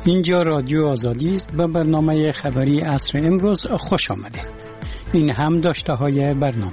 اینجا رادیو آزادی است. به برنامه خبری عصر امروز خوش آمدید. این هم داشته های برنامه.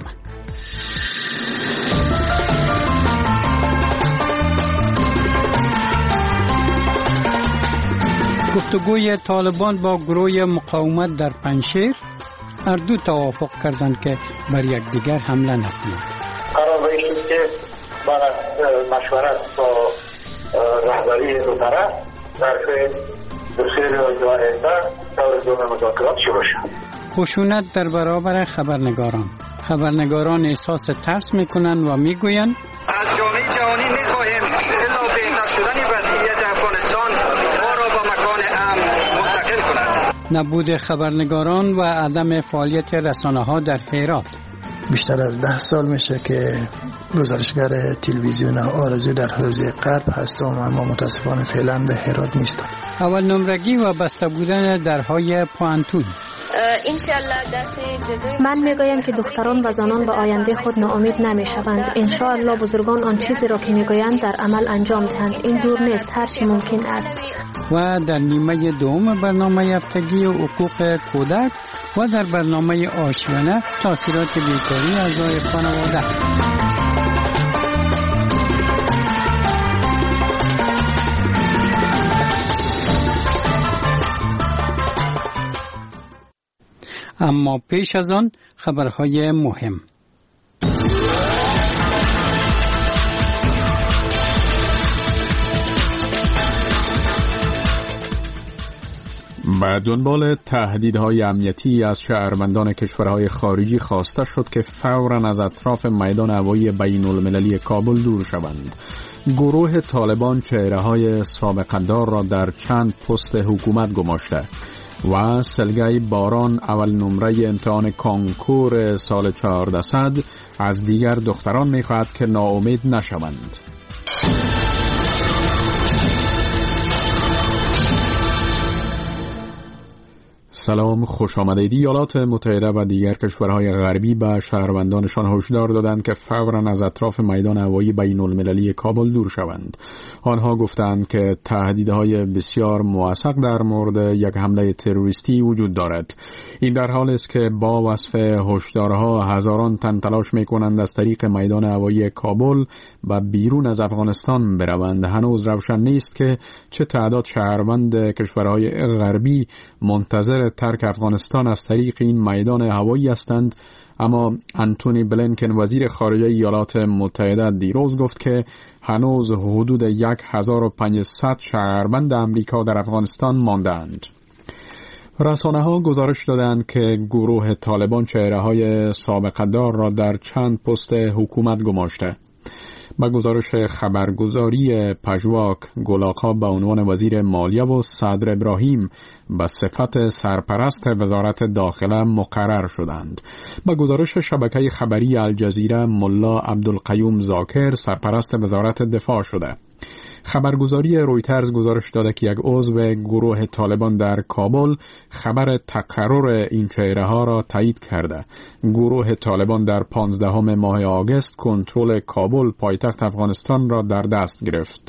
گفتگوی طالبان با گروه مقاومت در پنجشیر، هر دو توافق کردند که بر یکدیگر حمله نکنند. قرار داشت که بعد از مشورت با رهبری دو طرف در بسیاری روز آینده دور مذاکرات شروع شد. خشونت در برابر خبرنگاران احساس ترس میکنند و میگویند از جامعه جهانی میخواهیم الا بهتر شدن وضعیت افغانستان ما را با مکان امن منتقل کند. نبود خبرنگاران و عدم فعالیت رسانه‌ها در هرات. بیشتر از 10 سال میشه که گزارشگر تلویزیون آرزو در حوزه غرب هستم، اما متاسفانه فعلا به هرات نیستم. اول نمرگی و بسته بودن درهای پوانتون. من میگویم که دختران و زنان به آینده خود ناامید نمیشوند. انشاءالله بزرگان آن چیزی را که میگویند در عمل انجام دهند. این دور نیست، هر چی ممکن است. و در نیمه دوم برنامه هفتگی حقوق کودک و در برنامه آشیانه تاثیرات بیکاری اعضای خانواده. اما پیش از آن خبرهای مهم. به دنبال تهدیدهای امنیتی از شهروندان کشورهای خارجی خواسته شد که فوراً از اطراف میدان هوایی بین‌المللی کابل دور شوند. گروه طالبان چهره‌های سابقه‌دار را در چند پست حکومت گماشته و سلگای باران اول نمره امتحان کانکور سال 1400 از دیگر دختران می‌خواهد که ناامید نشوند. سلام، خوش آمدید. ایالات متحده و دیگر کشورهای غربی به شهروندانشان هشدار دادند که فوراً از اطراف میدان هوایی بین‌المللی کابل دور شوند. آنها گفتند که تهدیدهای بسیار موثق در مورد یک حمله تروریستی وجود دارد. این در حالی است که با وصف هشدارها هزاران تن تلاش می‌کنند از طریق میدان هوایی کابل و بیرون از افغانستان بروند. هنوز روشن نیست که چه تعداد شهروند کشورهای غربی منتظر ترک افغانستان از طریق این میدان هوایی هستند، اما انتونی بلینکن وزیر خارجه ایالات متحده دیروز گفت که هنوز حدود 1500 شهروند امریکا در افغانستان ماندند. رسانه‌ها گزارش دادند که گروه طالبان چهره‌های سابقه‌دار را در چند پست حکومت گماشته. با گزارش خبرگزاری پژواک، گلاخا به عنوان وزیر مالیه و صدر ابراهیم به صفت سرپرست وزارت داخله مقرر شدند. با گزارش شبکه خبری الجزیره، ملا عبدالقیوم زاکر سرپرست وزارت دفاع شده. خبرگزاری رویترز گزارش داده که یک عضو گروه طالبان در کابل خبر تقرر این چهره‌ها را تایید کرده. گروه طالبان در 15 ماه آگوست کنترل کابل پایتخت افغانستان را در دست گرفت.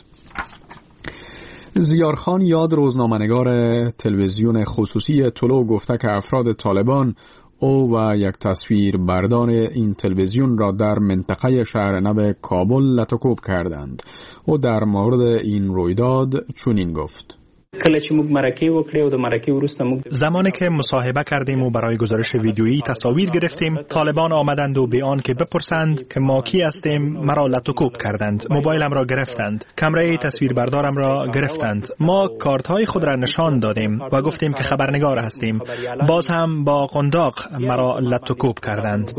زیارخان یاد، روزنامه‌نگار تلویزیون خصوصی طلوع، گفته که افراد طالبان او و یک تصویر بردار این تلویزیون را در منطقه شهر نو کابل لطکوب کردند. او در مورد این رویداد چنین گفت: زمانی که مصاحبه کردیم و برای گزارش ویدیویی تصاویر گرفتیم، طالبان آمدند و به آن که بپرسند که ما کی هستیم مرا لطکوب کردند. موبایلم را گرفتند، کامرای تصویربردارم را گرفتند. ما کارت های خود را نشان دادیم و گفتیم که خبرنگار هستیم. باز هم با قنداق مرا لطکوب کردند.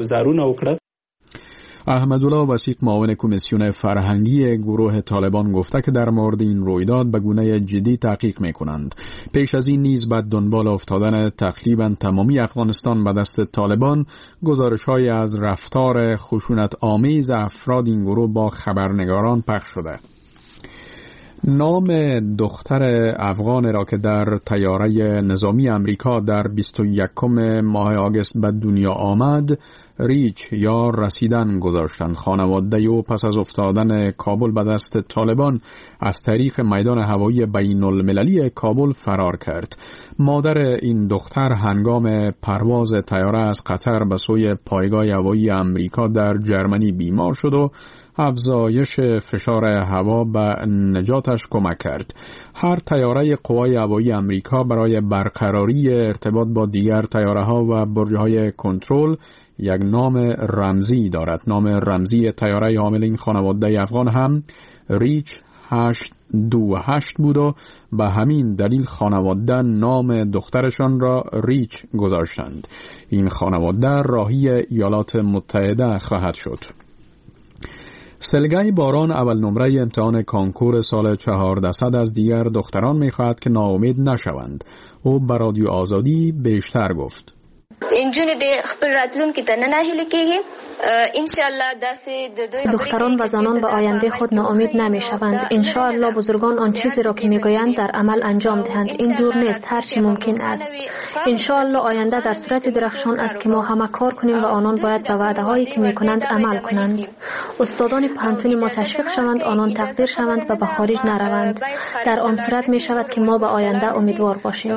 احمدالله وسیق، معاون کمیسیون فرهنگی گروه طالبان، گفته که در مورد این رویداد به گونه جدی تحقیق می‌کنند. پیش از این نیز بعد دنبال افتادن تقریبا تمامی افغانستان به دست طالبان، گزارش‌های از رفتار خشونت آمیز افراد این گروه با خبرنگاران پخش شده. نام دختر افغان را که در طیاره نظامی امریکا در 21 ماه آگوست به دنیا آمد ریچ یا رسیدن گذاشتند. خانواده او پس از افتادن کابل به دست طالبان از طریق میدان هوایی بین المللی کابل فرار کرد. مادر این دختر هنگام پرواز طیاره از قطر به سوی پایگاه هوایی امریکا در جرمنی بیمار شد و افزایش فشار هوا به نجاتش کمک کرد. هر طیاره قوای هوایی امریکا برای برقراری ارتباط با دیگر طیاره‌ها و برج‌های کنترل یک نام رمزی دارد. نام رمزی طیاره حامل این خانواده افغان هم ریچ 828 بود و به همین دلیل خانواده نام دخترشان را ریچ گذاشتند. این خانواده راهی ایالات متحده خواهد شد. سلگای باران اول نمره امتحان کانکور سال 1400 از دیگر دختران می‌خواهد که ناامید نشوند. او به رادیو آزادی بیشتر گفت. دختران و زنان به آینده خود ناامید نمی شوند. انشاءالله بزرگان آن چیزی را که می گویند در عمل انجام دهند. این دور نیست، هر چی ممکن است. انشاءالله آینده در صورت درخشان است که ما همه کار کنیم و آنان باید به وعده هایی که می کنند عمل کنند. استادان پانتونی ما تشویق شوند، آنان تقدیر شوند و به خارج نروند. در آن صورت می شود که ما به آینده امیدوار باشیم.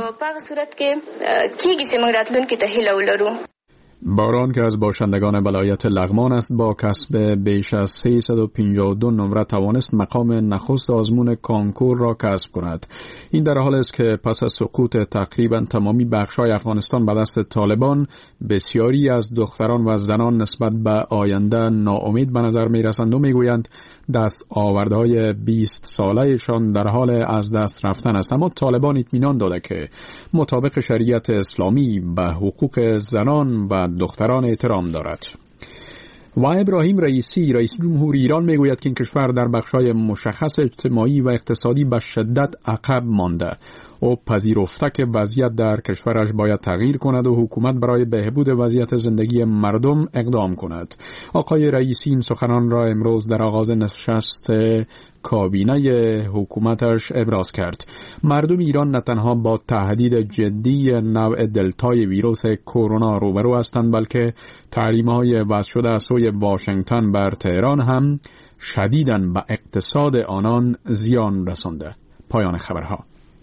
باران که از باشندگان ولایت لغمان است با کسب بیش از 352 نمره توانست مقام نخست آزمون کانکور را کسب کند. این در حال است که پس از سقوط تقریبا تمامی بخش‌های افغانستان به دست طالبان، بسیاری از دختران و زنان نسبت به آینده ناامید به نظر می‌رسند و می‌گویند دست آوردهای 20 ساله‌شان در حال از دست رفتن است. اما طالبان اطمینان داده که مطابق شریعت اسلامی به حقوق زنان و دختران احترام دارد. و ابراهیم رئیسی رئیس جمهور ایران میگوید که این کشور در بخش‌های مشخص اجتماعی و اقتصادی به شدت عقب مانده. او پذیرفته که وضعیت در کشورش باید تغییر کند و حکومت برای بهبود وضعیت زندگی مردم اقدام کند. آقای رئیسی این سخنان را امروز در آغاز نشست کابینه حکومتش ابراز کرد. مردم ایران نه تنها با تهدید جدی نوع دلتای ویروس کرونا روبرو هستند، بلکه تحریم‌های وضع شده از سوی واشنگتن بر تهران هم شدیداً به اقتصاد آنان زیان رسانده. پایان خبرها.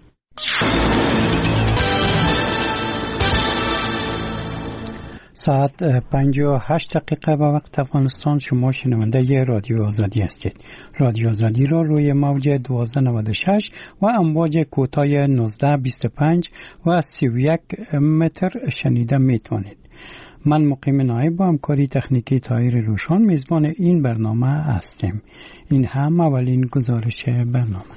ساعت 58 دقیقه به وقت افغانستان. شما شنونده رادیو آزادی هستید. رادیو آزادی را روی موج 1296 و امواج کوتاه 1925 و 31 متر شنیده میتوانید. من مقیم نایب با همکاری تکنیکی طاهر روشان میزبان این برنامه هستیم. این هم اولین گزارش برنامه.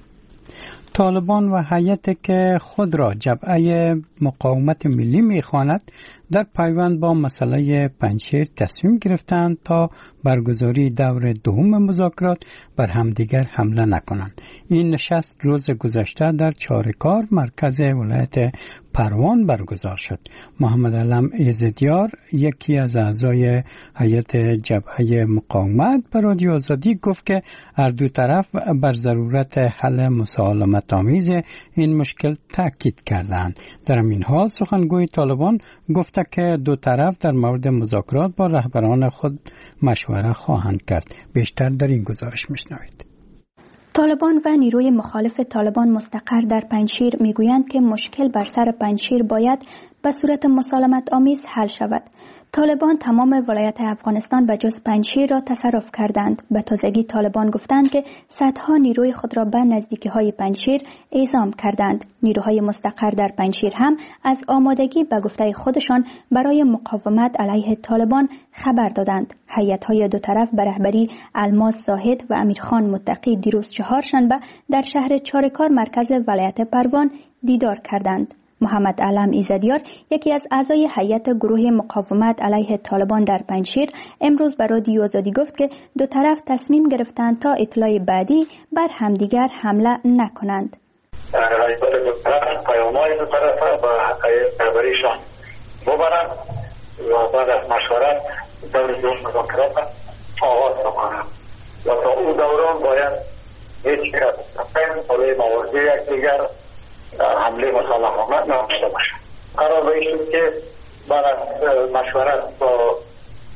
طالبان و هیئتی که خود را جبهه مقاومت ملی می‌خواند در پیوند با مسئله پنجشیر تصمیم گرفتند تا برگزاری دور دوم مذاکرات بر همدیگر حمله نکنند. این نشست روز گذشته در چارکار مرکز ولایت پروان برگزار شد. محمد علم ایزدیار یکی از اعضای هیئت جبهه مقاومت به رادیو آزادی گفت که هر دو طرف بر ضرورت حل مسالمت آمیز این مشکل تاکید کردند. در این حال سخنگوی طالبان گفت که دو طرف در مورد مذاکرات با رهبران خود مشوره خواهند کرد. بیشتر در این گزارش میشنوید. طالبان و نیروی مخالف طالبان مستقر در پنجشیر میگویند که مشکل بر سر پنجشیر باید به صورت مسالمت آمیز حل شود. طالبان تمام ولایت افغانستان به جز پنجشیر را تصرف کردند. به تازگی طالبان گفتند که صدها نیروی خود را به نزدیکی‌های پنجشیر اعزام کردند. نیروهای مستقر در پنجشیر هم از آمادگی به گفته خودشان برای مقاومت علیه طالبان خبر دادند. هیئت‌های دو طرف به رهبری الماس زاهد و امیرخان متقی دیروز چهارشنبه در شهر چارکار مرکز ولایت پروان دیدار کردند. محمد علم ایزدیار یکی از اعضای هیئت گروه مقاومت علیه طالبان در پنجشیر امروز به رادیو آزادی گفت که دو طرف تصمیم گرفتند تا اطلاع بعدی بر همدیگر حمله نکنند. دو طرف پیام‌های دو طرف و رهبریشان ببرند و بعد از مشورت دور دوم مذاکرات آغاز بکنند و تا او دوران باید هیچ کس برای موضوع یکدیگر حمله مسالمت نداشته باشه. قرار به این شد که بعد از مشورت با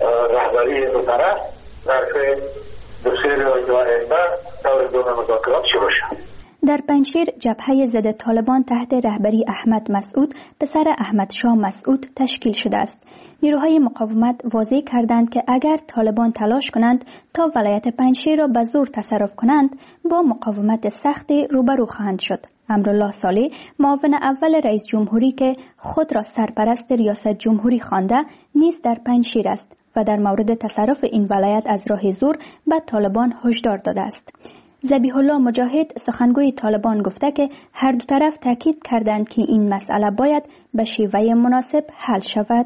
رهبری دو طرف در دو سه روز آینده دور دوم مذاکرات شروع شد. در پنجشیر جبهه ضد طالبان تحت رهبری احمد مسعود پسر احمد شاه مسعود تشکیل شده است. نیروهای مقاومت واضح کردند که اگر طالبان تلاش کنند تا ولایت پنجشیر را به زور تصرف کنند با مقاومت سختی روبرو خواهند شد. امرالله صالح معاون اول رئیس جمهوری که خود را سرپرست ریاست جمهوری خوانده نیز در پنجشیر است و در مورد تصرف این ولایت از راه زور به طالبان هشدار داده است. ذبیح الله مجاهد سخنگوی طالبان گفته که هر دو طرف تاکید کردند که این مسئله باید به شیوه مناسب حل شود.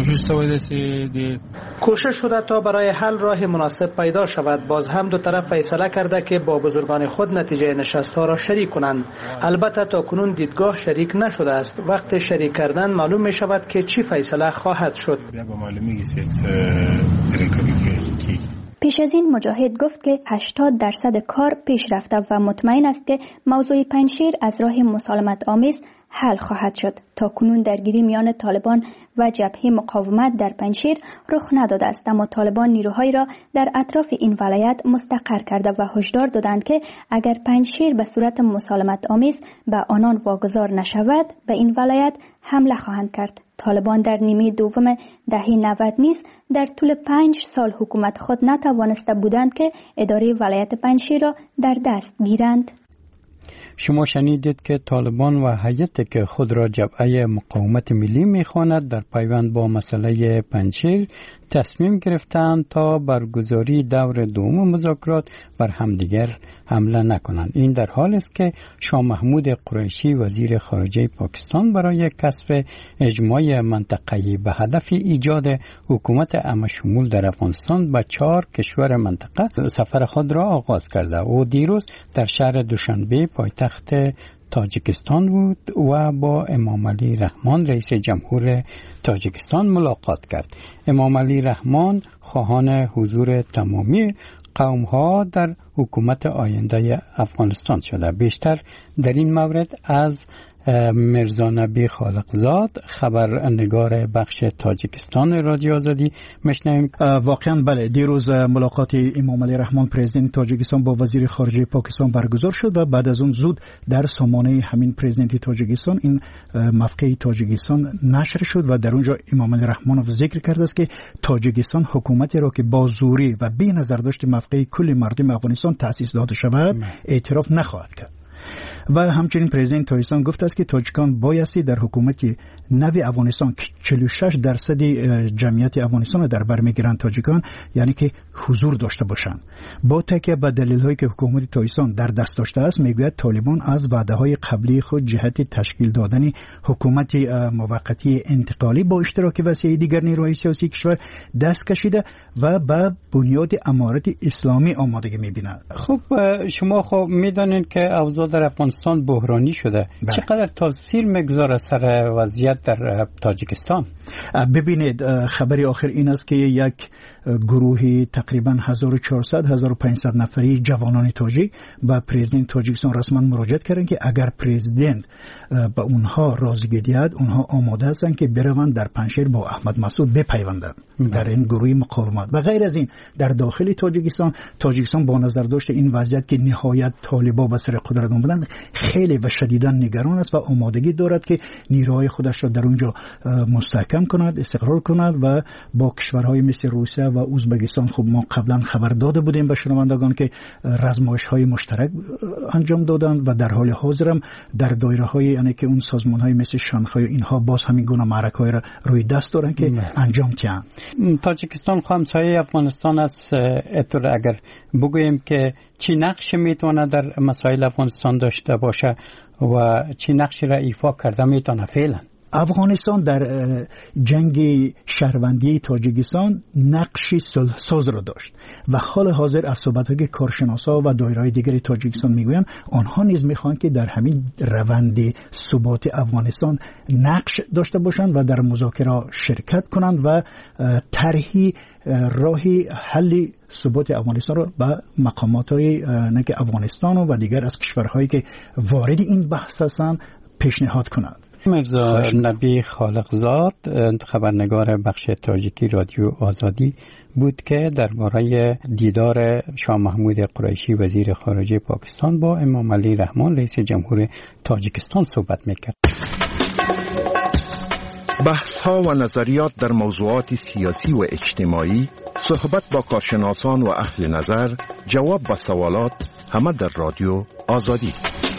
کوشش شده تا برای حل راه مناسب پیدا شود. باز هم دو طرف فیصله کرده که با بزرگان خود نتیجه نشست‌ها را شریک کنند. البته تا کنون دیدگاه شریک نشده است. وقت شریک کردن معلوم می شود که چی فیصله خواهد شد. پیش از این مجاهد گفت که 80% کار پیش رفته و مطمئن است که موضوع پنجشیر از راه مسالمت آمیز حل خواهد شد. تا کنون درگیری میان طالبان و جبهه مقاومت در پنجشیر رخ نداده است، اما طالبان نیروهایی را در اطراف این ولایت مستقر کرده و هشدار دادند که اگر پنجشیر به صورت مسالمت آمیز به آنان واگذار نشود به این ولایت حمله خواهند کرد. طالبان در نیمه دوم دهه 90 نیز در طول 5 سال حکومت خود نتوانسته بودند که اداره ولایت پنجشیر را در دست گیرند. شما شنیدید که طالبان و هیئتی که خود را جبهه مقاومت ملی می‌خواند در پیوند با مسئله پنجشیر تصمیم گرفتند تا برگزاری دور دوم مذاکرات بر همدیگر حمله نکنند. این در حالی است که شاه محمود قریشی وزیر خارجه پاکستان برای کسب اجماع منطقه‌ای به هدف ایجاد حکومت عام‌شمول در افغانستان به 4 کشور منطقه سفر خود را آغاز کرده. او دیروز در شهر دوشنبه پایتخت تاجیکستان بود و با امام علی رحمان رئیس جمهور تاجیکستان ملاقات کرد. امام علی رحمان خواهان حضور تمامی قوم‌ها در حکومت آینده افغانستان شده. بیشتر در این مورد از مرزا نبی خالقزاد خبرنگار بخش تاجیکستان رادیو آزادی میشنویم. واقعا بله، دیروز ملاقات امام علی رحمان پرزیدنت تاجیکستان با وزیر خارجه پاکستان برگزار شد و بعد از اون زود در سامانه همین پرزیدنت تاجیکستان این موقع تاجیکستان نشر شد و در اونجا امام علی رحمانوف ذکر کرده است که تاجیکستان حکومتی را که با زوری و بی نظر داشت موقع کل مردم افغانستان تأسیس داده شود اعتراف نخواهد کرد. و همچنین پرزیدنت تاجیکستان گفته است که تاجیکان بایستی در حکومت نو افغانستان 46% جمعیت افغانستان در بر میگیرند تاجیکان، یعنی که حضور داشته باشند. با تکیه به دلایلی که حکومت تاجیکستان در دست داشته است میگوید طالبان از وعده‌های قبلی خود جهت تشکیل دادن حکومت موقتی انتقالی با اشتراک وسیع دیگر نیروهای سیاسی کشور دست کشیده و به بنیاد امارت اسلامی آمادگی می‌بینند. خب شما خب می‌دانید که اوضاع در افغانستان بحرانی شده. چقدر تاثیر میگذاره سر وضعیت در تاجیکستان؟ ببینید، خبری آخر این است که یک گروهی تقریبا 1400-1500 نفری جوانان تاجیک به پرزیدنت تاجیکستان رسما مراجعه کردند که اگر پرزیدنت به اونها راضی دهد اونها آماده هستند که بروند در پنجشیر با احمد مسعود بپیوندند در این گروه مقاومت. و غیر از این در داخل تاجیکستان با نظر داشته این وضعیت که نهایت طالبان به سر قدرت آمدند خیلی و شدیدا نگران است و آمادگی دارد که نیروهای خودش را در اونجا مستحکم کند، استقرار کند و با کشورهای مثل روسیه و ازبکستان خب ما قبلا خبر داده بودیم به شنوندگان که رزمایش‌های مشترک انجام دادند و در حال حاضر هم در دایره‌های یعنی که اون سازمان‌های مثل شانگهای اینها باز همین گونه معرکه‌های را روی دست دارن که انجام دهند. تاجیکستان همسایه افغانستان است. اگر بگوییم که چی نقش میتونه در مسائل افغانستان داشته باشه و چی نقشی را ایفا کرده میتونه فعلا؟ افغانستان در جنگ شهروندی تاجیکستان نقشی صلح‌ساز را داشت و حال حاضر از صحبت‌های کارشناسا و دایره‌های دیگری تاجیکستان میگویند آنها نیز میخواهند که در همین روند ثبات افغانستان نقش داشته باشند و در مذاکره شرکت کنند و طرحی راهی حل ثبات افغانستان را به مقامات‌های افغانستان و دیگر از کشورهایی که وارد این بحث هستند پیشنهاد کنند. مرزا نبی خالقزاد خبرنگار بخش تاجیکی رادیو آزادی بود که درباره دیدار شاه محمود قریشی وزیر خارجه پاکستان با امام علی رحمان رئیس جمهور تاجیکستان صحبت میکرد. بحث ها و نظریات در موضوعات سیاسی و اجتماعی، صحبت با کارشناسان و اهل نظر، جواب به سوالات، همه در رادیو آزادی.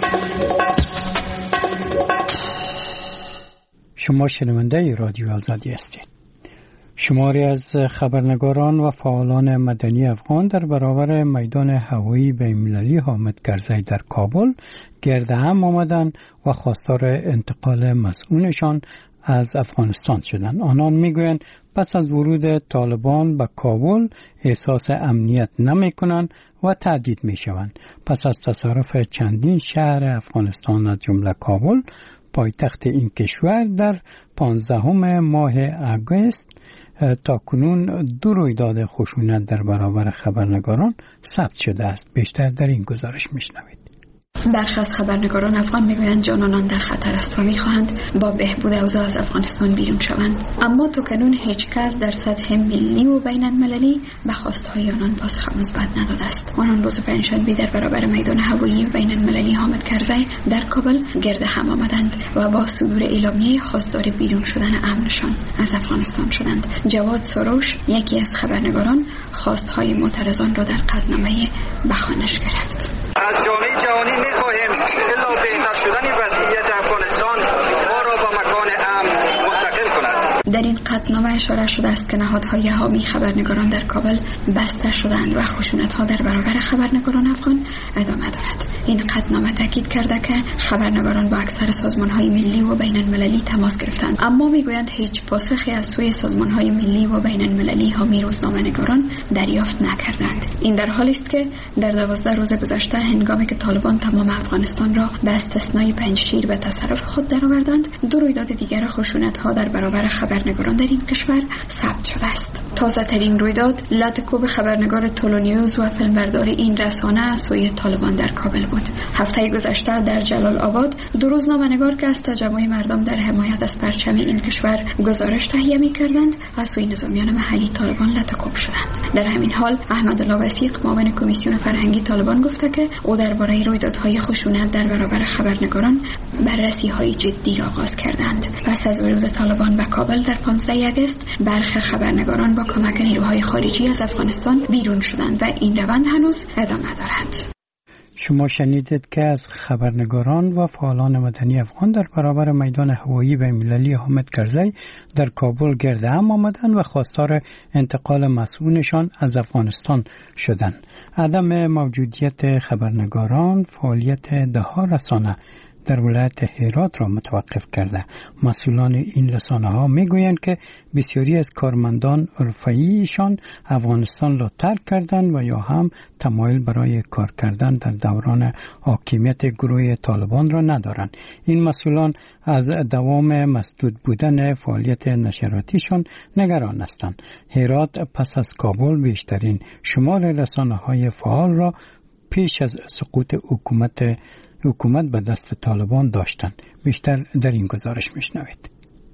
شما شنونده رادیو آزادی هستید. شماری از خبرنگاران و فعالان مدنی افغان در برابر میدان هوایی بین‌المللی حامد کرزی در کابل گرد هم آمدند و خواستار انتقال مسئولشان از افغانستان شدند. آنان میگویند پس از ورود طالبان به کابل احساس امنیت نمی‌کنند و تهدید می‌شوند. پس از تصرف چندین شهر افغانستان از جمله کابل، پایتخت این کشور، در 15 ماه آگوست تا کنون 2 رویداد خشونت در برابر خبرنگاران ثبت شده است. بیشتر در این گزارش میشنوید. برخی از خبرنگاران افغان میگویند جان آنان در خطر است و میخواهند با بهبود اوضاع از افغانستان بیرون شوند، اما تا کنون هیچ کس در سطح ملی و بین المللی به خواستهای آنان پاسخ مثبت نداده است. آنان روز پنجشنبه در برابر میدان هوایی بین المللی حامد کرزی در کابل گرد هم آمدند و با صدور اعلامیه خواستار بیرون شدن امنشان از افغانستان شدند. جواد سروش، یکی از خبرنگاران، خواستهای معترضان را در قطعنامه به خوانش گرفت. از جامعه جهانی می‌خواهیم الا بهتر شدن وضعیت افغانستان ما را به مکان امن منتقل کند. در این قطعنامه اشاره شده است که نهادهای حامی خبرنگاران در کابل بسته شدند و خشونت‌ها در برابر خبرنگاران افغان ادامه دارد. این قطعنامه تاکید کرده که خبرنگاران با اکثر سازمان‌های ملی و بین المللی تماس گرفتند، اما میگویند هیچ پاسخی از سوی سازمان‌های ملی و بین المللی حامی روزنامه‌نگاران دریافت نکردند. این در حالی است که در 12 روز گذشته هنگامی که طالبان تمام افغانستان را به استثنای پنجشیر به تصرف خود درآوردند، 2 رویداد دیگر خشونت‌ها در برابر خبرنگاران در این کشور ثبت شده است. تازه ترین رویداد لطکوب خبرنگار تولونیوز و فیلمبرداری این رسانه از سوی طالبان در کابل بود. هفته گذشته در جلال آباد 2 روزنامه‌نگار که از تجمع مردم در حمایت از پرچم این کشور گزارش تهیه می‌کردند از سوی نظامیان محلی طالبان لطکوب شدند. در همین حال احمدالله وثیق، معاون کمیسیون فرهنگی طالبان، گفته که او درباره رویدادهای خشونت در برابر خبرنگاران بررسی‌های جدی را آغاز کردند. پس از ورود طالبان به کابل در 15 آگوست، برخی خبرنگاران با کمک نیروهای خارجی از افغانستان بیرون شدند و این روند هنوز ادامه دارد. شما شنیدید که از خبرنگاران و فعالان مدنی افغان در برابر میدان هوایی بین‌المللی حامد کرزی در کابل گرد هم آمدند و خواستار انتقال مسئولشان از افغانستان شدند. عدم موجودیت خبرنگاران فعالیت ده‌ها رسانه در ولایت هرات را متوقف کرده. مسئولان این رسانه ها می گویند که بسیاری از کارمندان حرفه‌ایشان افغانستان را ترک کردند و یا هم تمایل برای کار کردن در دوران حاکمیت گروه طالبان را ندارند. این مسئولان از دوام مسدود بودن فعالیت نشراتیشان نگران هستند. هرات پس از کابل بیشترین شمار رسانه های فعال را پیش از سقوط حکومت به دست طالبان داشتند. بیشتر در این گزارش میشنوید.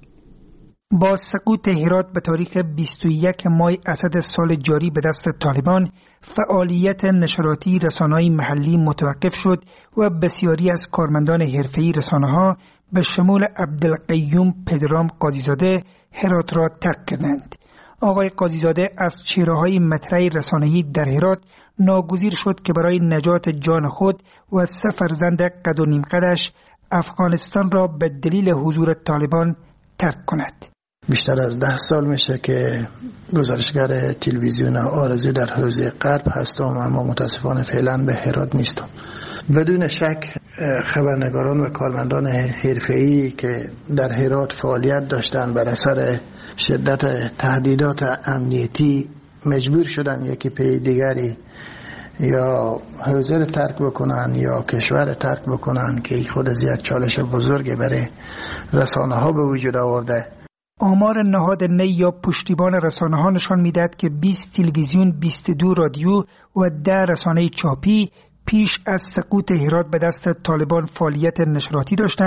با سقوط هرات به تاریخ 21 ماه اسد سال جاری به دست طالبان، فعالیت نشراتی رسانه‌های محلی متوقف شد و بسیاری از کارمندان حرفه‌ای رسانه‌ها به شمول عبدالقیوم پدرام قاضیزاده هرات را ترک کردند. آقای قاضیزاده از چهره‌های مطرح رسانه‌ای در هرات ناگزیر شد که برای نجات جان خود و 3 فرزند قد و نیم قدش افغانستان را به دلیل حضور طالبان ترک کند. بیشتر از 10 سال میشه که گزارشگر تلویزیون آرزو در حوزه غرب هستم، اما متاسفانه فعلا به هرات نیستم. بدون شک خبرنگاران و کارمندان حرفه‌ای که در هرات فعالیت داشتند بر اثر شدت تهدیدات امنیتی مجبور شدن یکی پی دیگری یا حوزه ترک بکنن یا کشور ترک بکنن که خود از یک چالش بزرگی برای رسانه ها به وجود آورده. آمار نهاد نی یا پشتیبان رسانه ها نشان میدهد که 20 تلویزیون، 22 رادیو و 10 رسانه چاپی پیش از سقوط هرات به دست طالبان فعالیت نشراتی داشتند،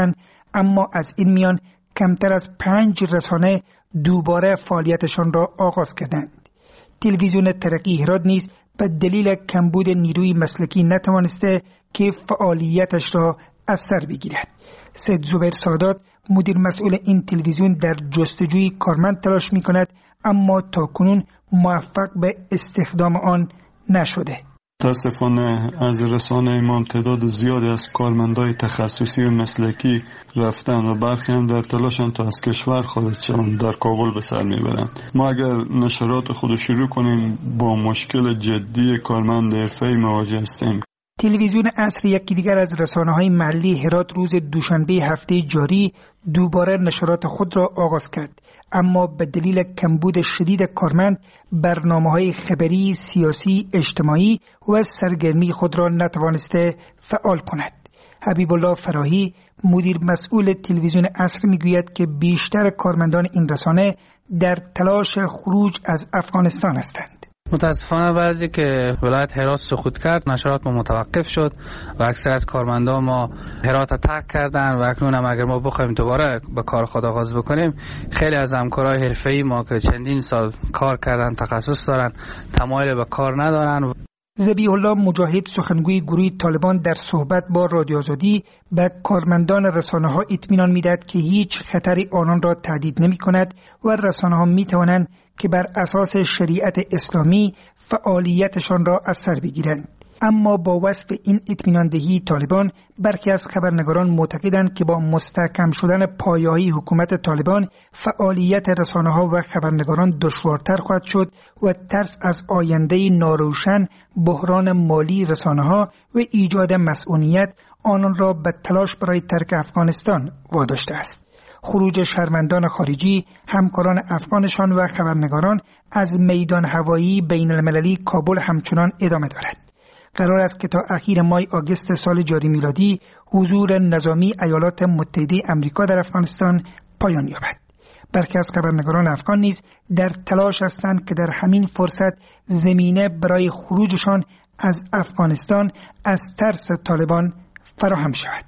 اما از این میان کمتر از 5 رسانه دوباره فعالیتشان را آغاز کردند. تلویزیون ترقی هرات نیز به دلیل کمبود نیروی مسلکی نتوانسته که فعالیتش را از سر بگیرد. سید زبیر سادات مدیر مسئول این تلویزیون در جستجوی کارمند تلاش می کند، اما تاکنون موفق به استخدام آن نشده. متاسفانه از رسانه ما تعداد زیادی از کارمندای تخصصی و مسلکی رفتن و برخی هم در تلاشن تا از کشور خارج شوند، در کابل به سر میبرند. ما اگر نشرات خود شروع کنیم با مشکل جدی کارمند حرفه‌ای مواجه هستیم. تلویزیون عصر یکی دیگر از رسانه‌های محلی هرات روز دوشنبه هفته جاری دوباره نشرات خود را آغاز کرد، اما به دلیل کمبود شدید کارمند برنامه‌های خبری، سیاسی، اجتماعی و سرگرمی خود را نتوانسته فعال کند. حبیب الله فراهی مدیر مسئول تلویزیون عصر میگوید که بیشتر کارمندان این رسانه در تلاش خروج از افغانستان هستند. متاسفانه بعضی که ولایت هرات سقوط کرد نشرات ما متوقف شد و اکثریت کارمندان ما هرات ترک کردن و اکنون هم اگر ما بخوایم دوباره به کار خود آغاز بکنیم، خیلی از همکارای حرفه‌ای ما که چندین سال کار کردن، تخصص دارن، تمایل به کار ندارن. ذبیح الله مجاهد سخنگوی گروه طالبان در صحبت با رادیو آزادی به کارمندان رسانه‌ها اطمینان می‌دهد که هیچ خطری آنان را تهدید نمی‌کند و رسانه‌ها می‌توانند که بر اساس شریعت اسلامی فعالیتشان را از سر بگیرند. اما با وصف این اطمینان دهی طالبان، برخی از خبرنگاران معتقدند که با مستحکم شدن پایه‌های حکومت طالبان فعالیت رسانه‌ها و خبرنگاران دشوارتر خواهد شد و ترس از آینده ناروشن، بحران مالی رسانه‌ها و ایجاد مسئولیت آنان را به تلاش برای ترک افغانستان واداشته است. خروج شهروندان خارجی، همکاران افغانشان و خبرنگاران از میدان هوایی بین المللی کابل همچنان ادامه دارد. قرار است که تا اخیر ماه آگوست سال جاری میلادی حضور نظامی ایالات متحده آمریکا در افغانستان پایان یابد. برخی از خبرنگاران افغان نیز در تلاش هستند که در همین فرصت زمینه برای خروجشان از افغانستان از ترس طالبان فراهم شود.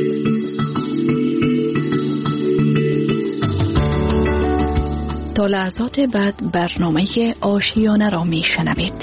تا لحظات بعد برنامه آشیانه را می شنوید.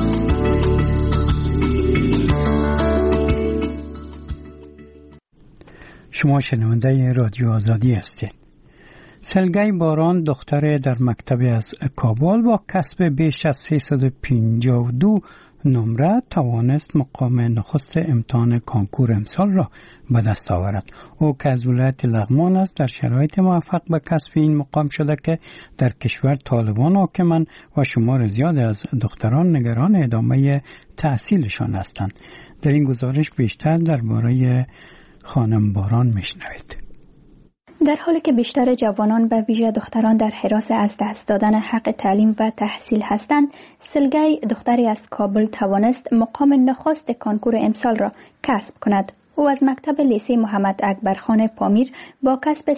شما شنونده رادیو آزادی هستید. سلگی باران دختر در مکتب از کابل با کسب بیش از 352 نمره توانست مقام نخست امتحان کنکور امسال را به دست آورد. او که از ولایت لغمان است در شرایط موفق به کسب این مقام شده که در کشور طالبان حاکمند و شمار زیاد از دختران نگران ادامه تحصیلشان هستند. در این گزارش بیشتر درباره خانم باران میشنوید. در حالی که بیشتر جوانان به ویژه دختران در حراس از دست دادن حق تعلیم و تحصیل هستند، سلگی دختری از کابل توانست مقام نخست کنکور امسال را کسب کند. او از مکتب لیسه محمد اکبرخان پامیر با کسب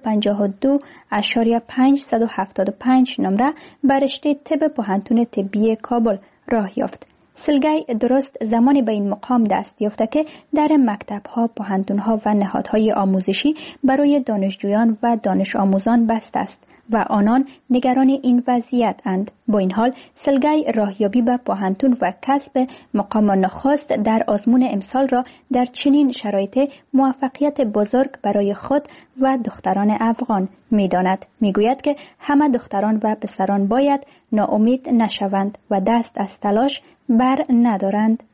352.575 نمره به رشته طب پوهنتون طبی کابل راه یافت. سلگی درست زمانی به این مقام دست یافته که در مکتب‌ها، پوهنتون‌ها و نهادهای آموزشی برای دانشجویان و دانش آموزان بسته است و آنان نگران این وضعیت اند. با این حال سلگی راهیابی به پوهنتون و کسب مقام نخست در آزمون امسال را در چنین شرایط موفقیت بزرگ برای خود و دختران افغان می‌داند. می‌گوید که همه دختران و پسران باید ناامید نشوند و دست از تلاش بر ندارند.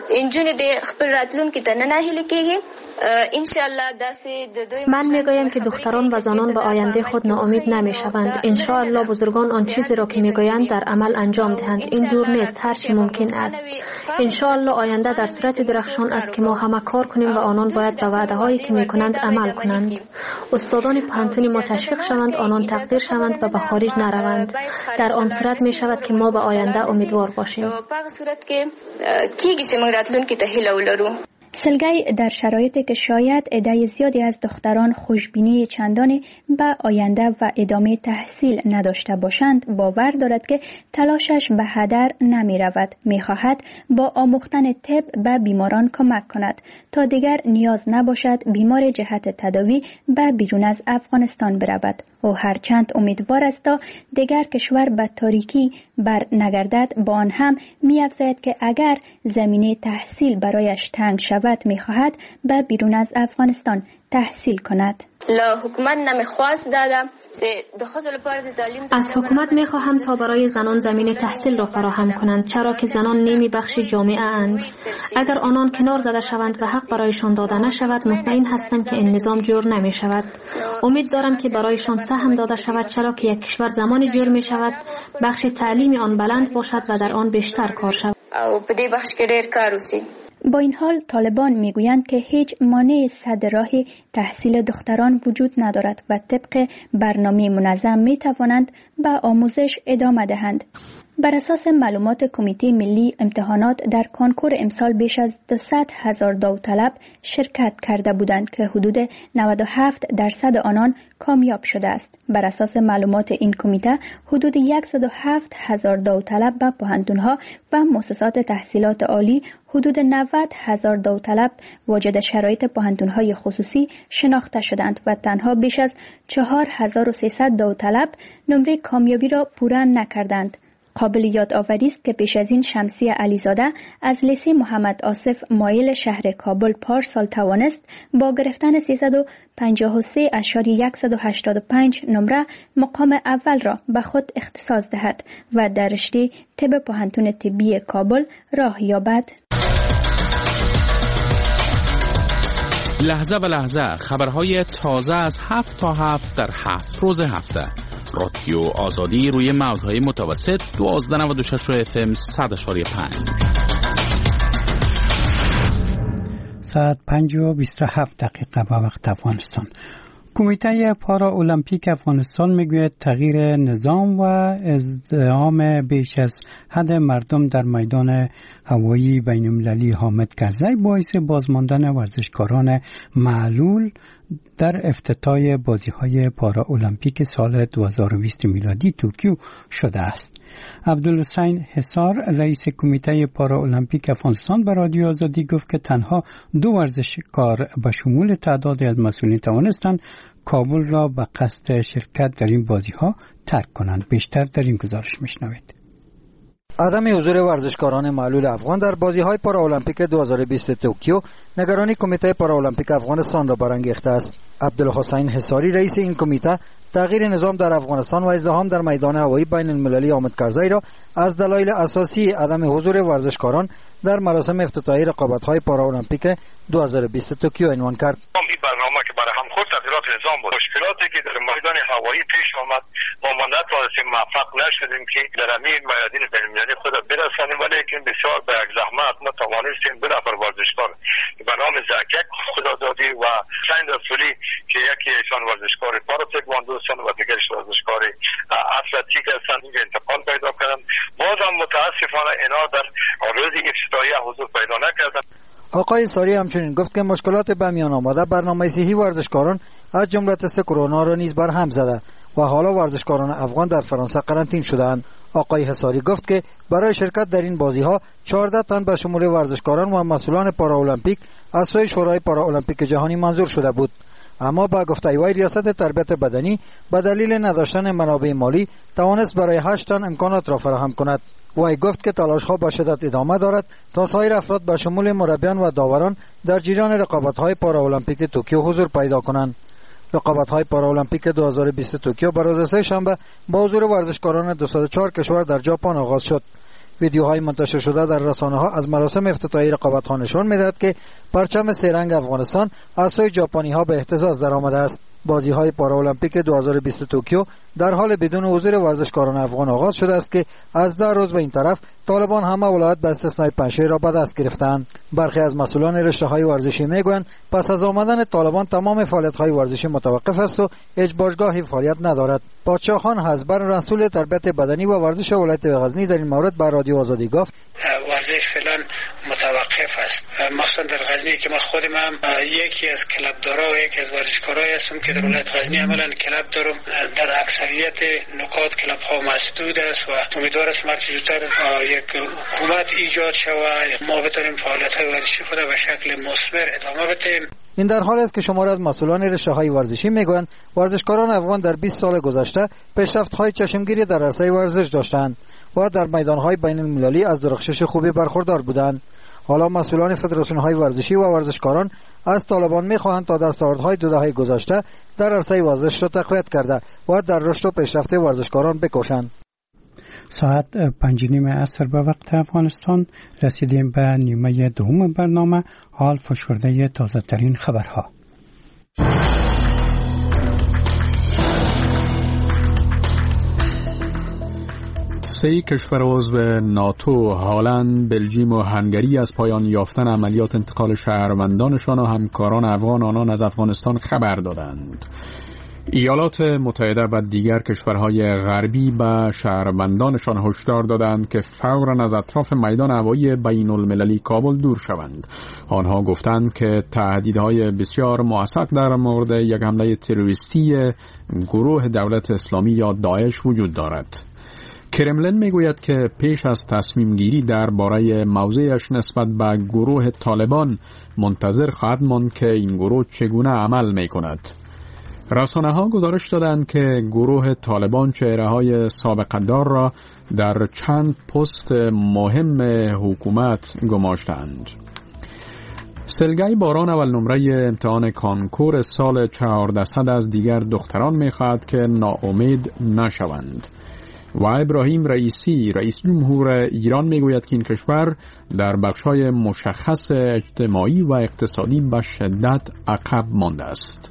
من میگویم که دختران و زنان به آینده خود ناامید نمیشوند. ان شاء الله بزرگان آن چیزی را که میگویند در عمل انجام دهند. این دور نیست، هر چی ممکن است. ان شاء الله آینده در صورت درخشان است که ما همه کار کنیم و آنان باید به وعده هایی که میکنند عمل کنند. استادان پوهنتون ما تشویق شوند، آنان تقدیر شوند و به خارج نروند. در آن صورت می شود که ما به آینده امیدوار باشیم. سلگی در شرایطی که شاید عده زیادی از دختران خوشبینی چندانی به آینده و ادامه تحصیل نداشته باشند، باور دارد که تلاشش به هدر نمی رود. می خواهد با آموختن طب به بیماران کمک کند تا دیگر نیاز نباشد بیمار جهت تداوی به بیرون از افغانستان برود. او هرچند امیدوار است تا دیگر کشور به تاریکی بر نگردد، با آن هم می افزاید که اگر زمینه تحصیل برایش تنگ شود می خواهد به بیرون از افغانستان تحصیل کند. از حکومت می خواهم تا برای زنان زمینه تحصیل را فراهم کنند، چرا که زنان نیمی بخش جامعه اند. اگر آنان کنار زده شوند و حق برایشان داده نشود، مطمئن هستم که این نظام جور نمی شود. امید دارم که برایشان سهم داده شود، چرا که یک کشور زمانی جور می شود بخش تعلیمی آن بلند باشد و در آن بیشتر کار شود. با این حال طالبان میگویند که هیچ مانع سد راه تحصیل دختران وجود ندارد و طبق برنامه منظم می توانند به آموزش ادامه دهند. بر اساس معلومات کمیته ملی امتحانات در کنکور امسال بیش از 200,000 داوطلب شرکت کرده بودند که حدود 97% آنان کامیاب شده است. بر اساس معلومات این کمیته حدود 107,000 داوطلب به پوهنتون‌ها و مؤسسات تحصیلات عالی، حدود 90,000 داوطلب واجد شرایط پوهنتون‌های خصوصی شناخته شدند و تنها بیش از 4,300 داوطلب نمره کامیابی را پوره نکردند. قابل یادآوری است که پیش از این شمسی علیزاده از لیسه محمد آصف مایل شهر کابل پارسال توانست با گرفتن 353.185 نمره مقام اول را به خود اختصاص دهد و در رشته طب پوهنتون طبی کابل راه یابد. لحظه به لحظه خبرهای تازه از 7 تا 7 در 7 روز هفته. رادیو آزادی روی موج‌های متوسط 1296 FM 100.5. ساعت 5:27 به وقت افغانستان. کمیته پارا المپیک افغانستان میگوید تغییر نظام و ازدحام بیش از حد مردم در میدان هوایی بین‌المللی حامد کرزی باعث بازماندن ورزشکاران معلول در افتتاح بازی‌های پارا المپیک سال 2020 میلادی توکیو شده است. عبدالحسین حصار رئیس کمیته پارا المپیک افغانستان به رادیو آزادی گفت که تنها 2 ورزشکار به شمول تعدادی از مسئولین توانستند کابل را به قصد شرکت در این بازی‌ها ترک کنند. بیشتر در این گزارش میشنوید. عدم حضور ورزشکاران معلول افغان در بازی‌های پارالمپیک 2020 توکیو نگرانی کمیته پارالمپیک افغانستان را برانگیخته است. عبدالحسین حصاری رئیس این کمیته تغییر نظام در افغانستان و ازدحام در میدان هوایی بین المللی حامد کرزی را از دلایل اساسی عدم حضور ورزشکاران در مراسم افتتاحی رقابت‌های پارالمپیک 2020 توکیو عنوان کرد. برنامه که برای هم خود تغییرات نظام بود، مشکلاتی که در میدان هوایی پیش آمد ما نتوانستیم موفق نشدیم که در همین میادین بین‌المللی خود برسانیم، ولیکن بسیار به یک زحمت ما توانستیم 2 نفر ورزشکار به نام زکک خدادادی و حسین رسولی که یکی ایشان ورزشکار پارا تکواندو هستند و دیگرش ورزشکار اتلتیک هستند انتقال پیدا کردند. بازم متاسفانه اینا در روز افتتاحیه حضور پیدا نکردند. آقای ساری همچنین گفت که مشکلات به میان آمده برنامه صحی ورزشکاران از جمله تست کرونا را نیز بر هم زده و حالا ورزشکاران افغان در فرانسه قرنطین شده‌اند. آقای حصاری گفت که برای شرکت در این بازی‌ها 14 تن به شمول ورزشکاران و مسئولان پارالمپیک از سوی شورای پارالمپیک جهانی منظور شده بود، اما با گفته وی ریاست تربیت بدنی به دلیل نداشتن منابع مالی توانست برای 8 تن امکانات را فراهم کند. وی گفت که تلاش‌ها به شدت ادامه دارد تا سایر افراد به شمول مربیان و داوران در جریان رقابت‌های پارالمپیک توکیو حضور پیدا کنند. رقابت‌های پارالمپیک 2020 توکیو بر روز سه‌شنبه با حضور ورزشکاران 204 کشور در ژاپن آغاز شد. ویدیوهای منتشر شده در رسانه‌ها از مراسم افتتاحی رقابت‌ها نشان می‌دهد که پرچم سه‌رنگ افغانستان از سوی ژاپنی‌ها به اهتزاز درآمده است. بازی‌های پارالمپیک 2020 توکیو در حال بدون حضور ورزشکاران افغان آغاز شده است که از 10 روز به این طرف طالبان همه ولایت به استثنای پنجشیر را به دست گرفتند. برخی از مسئولان رشته‌های ورزشی میگویند پس از آمدن طالبان تمام فعالیت‌های ورزشی متوقف است و هیچ باشگاهی فعالیت ندارد. پادشاه خان حزبر مسئول تربیت بدنی و ورزش ولایت غزنی در این مورد به رادیو آزادی گفت ورزش فعلا متوقف است، مخصوصا در غزنی که من خودم هم یکی از کلبدارا و یکی از ورزشکارایی هستم که در ولایت غزنی عملا کلب دارم. در اکثریت نقاط کلب ها مسدود است و امیدوار هستم هرچه زودتر یک حکومت ایجاد شود ما بتونیم فعالیت های ورزشی خود به شکل مثمر ادامه بدیم. این در حال است که شمار از مسئولان رشته‌های ورزشی میگویند ورزشکاران افغان در 20 سال گذشته پیشرفت‌های چشمگیری در عرصه ورزش داشتند و در میدان‌های بین‌المللی از درخشش خوبی برخوردار بودند. حالا مسئولان فدراسیون‌های ورزشی و ورزشکاران از طالبان می‌خواهند تا دستاوردهای 2 دهه گذشته در عرصه ورزش را تقویت کرده و در رشد و پیشرفت ورزشکاران بکوشند. ساعت 5:30 عصر به وقت افغانستان رسیدیم به نیمه دوم برنامه. حال فشرده تازه ترین خبرها. 3 کشور عضو ناتو، هلند، بلژیم و هنگری از پایان یافتن عملیات انتقال شهروندانشان و همکاران افغان آنان از افغانستان خبر دادند. ایالات متحده و دیگر کشورهای غربی به شهروندانشان هشدار دادند که فوراً از اطراف میدان هوایی بین المللی کابل دور شوند. آنها گفتند که تهدیدهای بسیار موثق در مورد یک حمله تروریستی گروه دولت اسلامی یا داعش وجود دارد. کرملین میگوید که پیش از تصمیم گیری درباره موضعش نسبت به گروه طالبان منتظر خواهد ماند که این گروه چگونه عمل میکند. رسانه ها گزارش دادند که گروه طالبان چهره‌های سابقه‌دار را در چند پست مهم حکومت گماشتند. سلگای باران اول نمره امتحان کانکور سال 400 از دیگر دختران می‌خواهد که ناامید نشوند. و ابراهیم رئیسی رئیس جمهور ایران میگوید که این کشور در بخش‌های مشخص اجتماعی و اقتصادی به شدت عقب مانده است.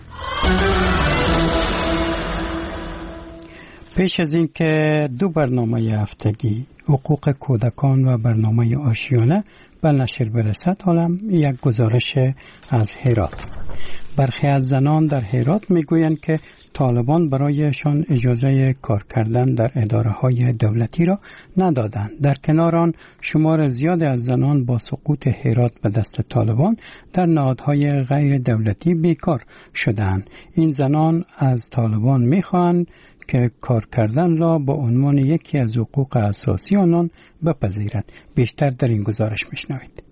پیش از این که 2 برنامه هفتگی حقوق کودکان و برنامه آشیانه به نشر برسد، حالا یک گزارش از هرات. برخی از زنان در هرات میگویند که طالبان برایشان اجازه کار کردن در اداره‌های دولتی را ندادند. در کنار آن شمار زیاد از زنان با سقوط هرات به دست طالبان در نهادهای غیر دولتی بیکار شدند. این زنان از طالبان می‌خواهند که کار کردن را با عنوان یکی از حقوق اساسی آنان بپذیرد. بیشتر در این گزارش میشنوید.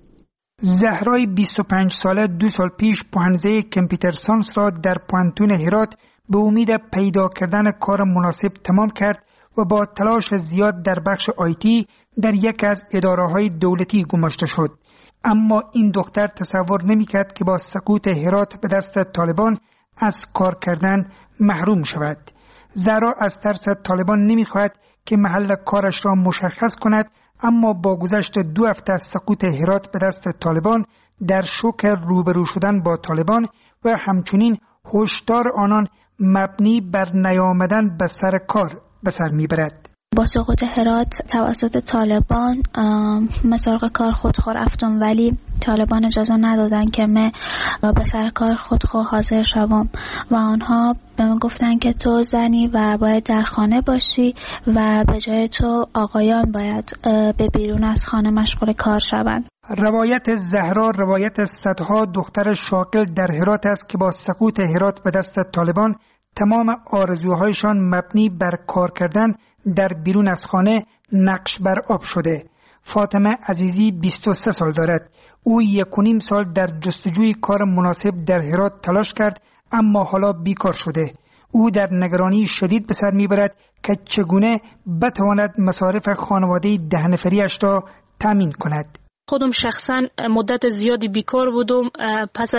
زهرای 25 ساله 2 سال پیش پوهنده کامپیوتر ساینس را در پوهنتون هرات به امید پیدا کردن کار مناسب تمام کرد و با تلاش زیاد در بخش آیتی در یک از اداره‌های دولتی گماشته شد. اما این دختر تصور نمی‌کرد که با سقوط هرات به دست طالبان از کار کردن محروم شود. زهرا از ترس طالبان نمی‌خواهد که محل کارش را مشخص کند، اما با گذشت 2 هفته از سقوط هرات به دست طالبان در شوک روبرو شدن با طالبان و همچنین هشدار آنان مبنی بر نیامدن به سر کار به سر میبرد. با سقوط هرات توسط طالبان من سراغ کار خودخو رفتم، ولی طالبان اجازه ندادن که من به سر کار خودخو حاضر شوم و آنها به من گفتن که تو زنی و باید در خانه باشی و به جای تو آقایان باید به بیرون از خانه مشغول کار شوند. روایت زهرا روایت صدها دختر شاغل در هرات است که با سقوط هرات به دست طالبان تمام آرزوهایشان مبنی بر کار کردن در بیرون از خانه نقش بر آب شده. فاطمه عزیزی 23 سال دارد. او 1.5 سال در جستجوی کار مناسب در هرات تلاش کرد، اما حالا بیکار شده. او در نگرانی شدید به سر میبرد که چگونه بتواند مصارف خانواده 10 نفریش را تامین کند. خودم شخصا مدت زیادی بیکار بودم. پس از او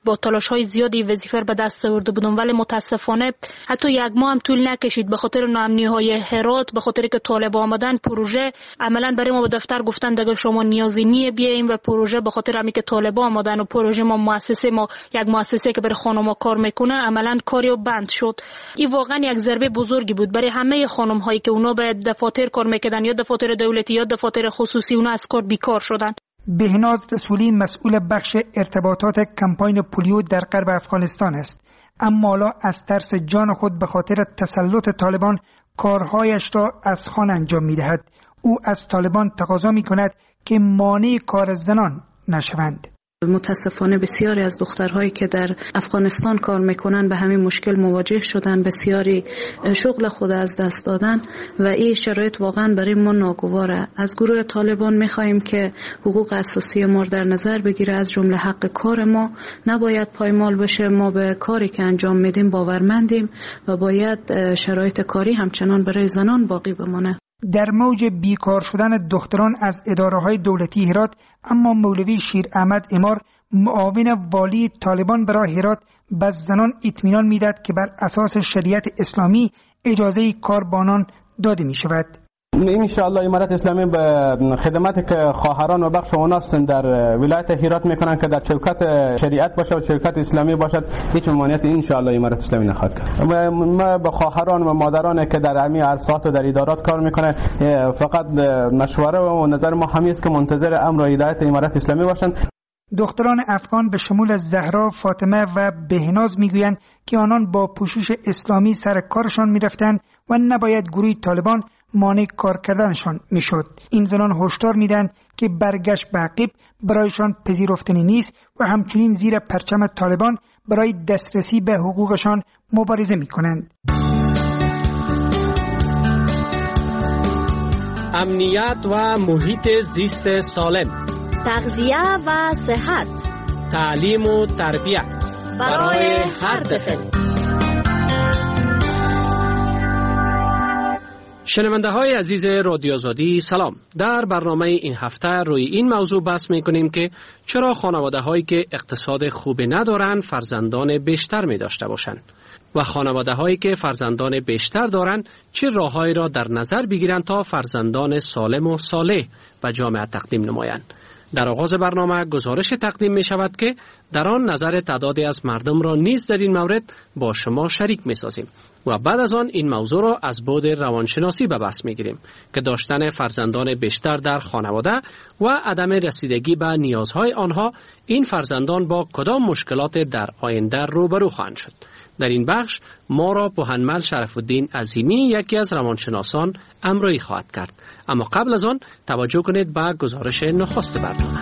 با تلاش‌های زیادی وظیفه را به دست آورده بودم، ولی متاسفانه حتی یک ماه هم طول نکشید به خاطر ناامنی‌های هرات، به خاطر که طالب آمدن پروژه عملاً برای ما به دفتر گفتن دیگه شما نیازی نیه بیایم و پروژه به خاطر همین که طالب آمدن و پروژه ما یک مؤسسه که برای خانم‌ها کار میکنه عملاً کاریو بند شد. این واقعاً یک ضربه بزرگی بود برای همه خانم‌هایی که اونا به دفاتر کار میکردن یا دفاتر دولتی یا دفاتر خصوصی، اونا از کار بیکار شدن. بهناز رسولی مسئول بخش ارتباطات کمپاین پولیو در غرب افغانستان است، اما حالا از ترس جان خود به خاطر تسلط طالبان کارهایش را از خان انجام می‌دهد. او از طالبان تقاضا می‌کند که مانع کار زنان نشوند. متاسفانه بسیاری از دخترهایی که در افغانستان کار میکنن به همین مشکل مواجه شدن، بسیاری شغل خود از دست دادن و این شرایط واقعا برای ما ناگواره. از گروه طالبان میخواهیم که حقوق اساسی ما در نظر بگیره، از جمله حق کار ما نباید پایمال بشه. ما به کاری که انجام میدیم باورمندیم و باید شرایط کاری همچنان برای زنان باقی بمانه. در موج بیکار شدن دختران از اداره‌های دولتی هرات، اما مولوی شیر احمد امار، معاون والی طالبان برای هرات، به زنان اطمینان می‌دهد که بر اساس شریعت اسلامی اجازه کار به آنان داده می‌شود. ان شاء الله امارت اسلامی به خدماتی که خواهران و بخش اوناس در ولایت هرات میکنن که در شرکت شریعت باشه و شرکت اسلامی باشد، هیچ ممانعتی ان شاء الله امارت اسلامی نخواهد کرد. ما به خواهران و مادرانی که در همین عرصات و در ادارات کار میکنه فقط مشوره و نظر ما همین است که منتظر امر و هدایت امارت اسلامی باشند. دختران افغان به شمول زهرا، فاطمه و بهناز میگویند که آنان با پوشش اسلامی سر کارشان میرفتند و نباید گروه طالبان مانع کار کردنشان میشد. این زنان هشدار میدن که برگشت به عقب برایشان پذیرفتنی نیست و همچنین زیر پرچم طالبان برای دسترسی به حقوقشان مبارزه میکنند. امنیت و محیط زیست سالم، تغذیه و صحت، تعلیم و تربیت برای هر طفل. شنونده های عزیز رادیو آزادی سلام. در برنامه این هفته روی این موضوع بحث میکنیم که چرا خانواده هایی که اقتصاد خوبی ندارند فرزندان بیشتر می داشته باشند و خانواده هایی که فرزندان بیشتر دارند چه راههایی را در نظر بگیرند تا فرزندان سالم و صالح و جامعه تقدیم نمایند. در آغاز برنامه گزارش تقدیم می شود که در آن نظر تعدادی از مردم را نیز در این مورد با شما شریک می سازیم و بعد از آن این موضوع را از بعد روانشناسی به بحث می گیریم که داشتن فرزندان بیشتر در خانواده و عدم رسیدگی به نیازهای آنها، این فرزندان با کدام مشکلات در آینده روبرو خواهند شد. در این بخش ما را پوهنمل شرف الدین عظیمی، یکی از روانشناسان، همراهی خواهد کرد. اما قبل از آن توجه کنید به گزارش نخست برنامه.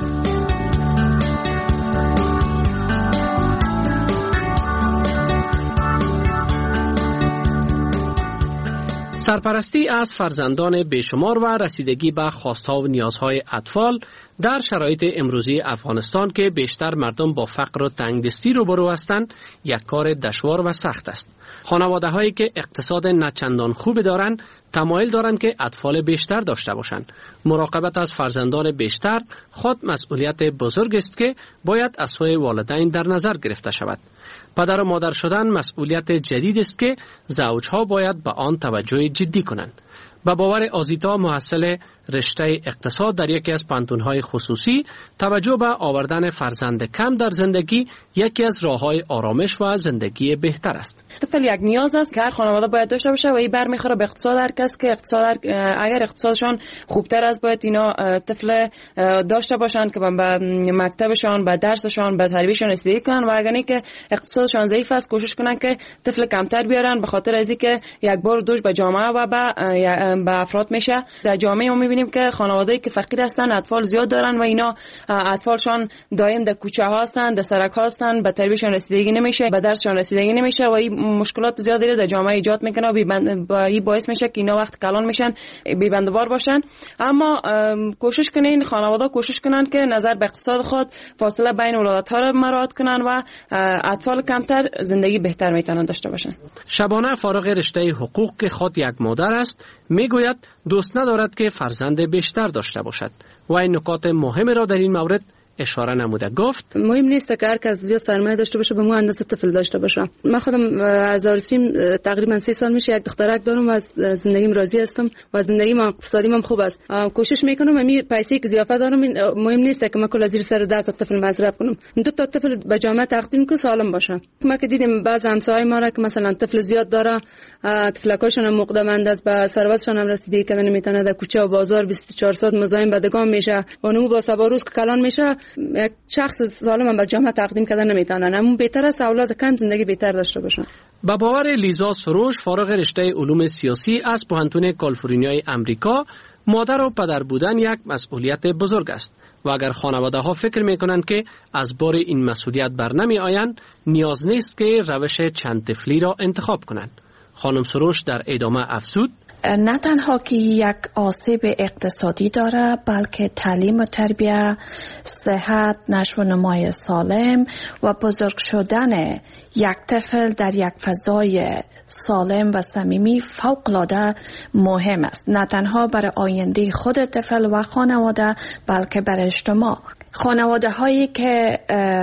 سرپرستی از فرزندان بیشمار و رسیدگی به خواست‌ها و نیازهای اطفال در شرایط امروزی افغانستان که بیشتر مردم با فقر و تنگدستی روبرو هستند، یک کار دشوار و سخت است. خانواده‌هایی که اقتصاد نچندان خوبی دارند تمایل دارند که اطفال بیشتر داشته باشند. مراقبت از فرزندان بیشتر خود مسئولیت بزرگ است که باید از سوی والدین در نظر گرفته شود. پدر و مادر شدن مسئولیت جدید است که زوجها باید به آن توجه جدی کنند. به باور آزیتا، محصل رشته اقتصاد در یکی از پانتون‌های خصوصی، توجه به آوردن فرزند کم در زندگی یکی از راه‌های آرامش و زندگی بهتر است. طفل یک نیاز است که هر خانواده باید داشته باشه و این برمیخوره به اقتصاد هر کس که اگر اقتصادشان خوبتر است باید اینا طفل داشته باشن که به مکتبشان، به درسشان، به تربیتشان رسیدگی کنن و اگر که اقتصادشان ضعیف است کوشش کنن که طفل کمتر بیارن، به خاطر از اینکه یک بار دوش به جامعه و به افراد میشه. در جامعه ما میبینیم که خانواده‌ای که فقیر هستن اطفال زیاد دارن و اینا اطفالشان دائم در کوچه ها هستن، در سرک ها هستن، به تربیتشان رسیدگی نمیشه، به درسشان رسیدگی نمیشه و این مشکلات زیادی در جامعه ایجاد میکنه و این باعث میشه که اینا وقت کلان میشن، بی‌بندوبار باشن. اما کوشش کنین خانواده کوشش کنن که نظر به اقتصاد خود فاصله بین ولادت‌ها را مراعات کنن و اطفال کمتر زندگی بهتر میتونن داشته باشن. شبانه فارغ رشته حقوق که خود یک مادر است میگوید دوست ندارد که فرزند بیشتر داشته باشد و این نکات مهم را در این مورد اشاره نموده. گفت مهم نیست که هر کس زیاد سرمایه داشته باشه به مو اندازه طفل داشته باشه. من خودم از آرسیم تقریبا 3 سال میشه یک دخترک دارم و از زندگیم راضی هستم و زندگیم اقتصادیم هم خوب است. کوشش میکنم همین پیسه که زیافت دارم مهم نیست که من کل زیر سر 10 تا طفل مصرف کنم. 2 تا طفل به جامعه تقدیم کنم سالم باشه. ما که دیدیم بعض همسایه‌های ما را که مثلا طفل زیاد داره، طفلکاشون هم مقدمند است، به ثروتشون هم رسیدگی کردن نمیتونه، در کوچه و بازار 24 ساعت مزاحم بدگان میشه و اونمو با سباروز که کلان میشه. یک شخص سالم هم به جامعه تقدیم کردن نمیتونن. اما بهتر است اولاد کم زندگی بهتر داشته باشن. با باور لیزا سروش، فارغ رشته علوم سیاسی از پوهنتون کالیفرنیای امریکا، مادر و پدر بودن یک مسئولیت بزرگ است و اگر خانواده ها فکر میکنند که از بار این مسئولیت بر نمی آیند، نیاز نیست که روش چند طفلی را انتخاب کنند. خانم سروش در ادامه افزود: نه تنها که یک آسیب اقتصادی داره، بلکه تعلیم و تربیت، صحت، نشو و نمای سالم و بزرگ شدن یک طفل در یک فضای سالم و صمیمی فوق‌العاده مهم است. نه تنها برای آینده خود طفل و خانواده، بلکه برای اجتماع. خانواده هایی که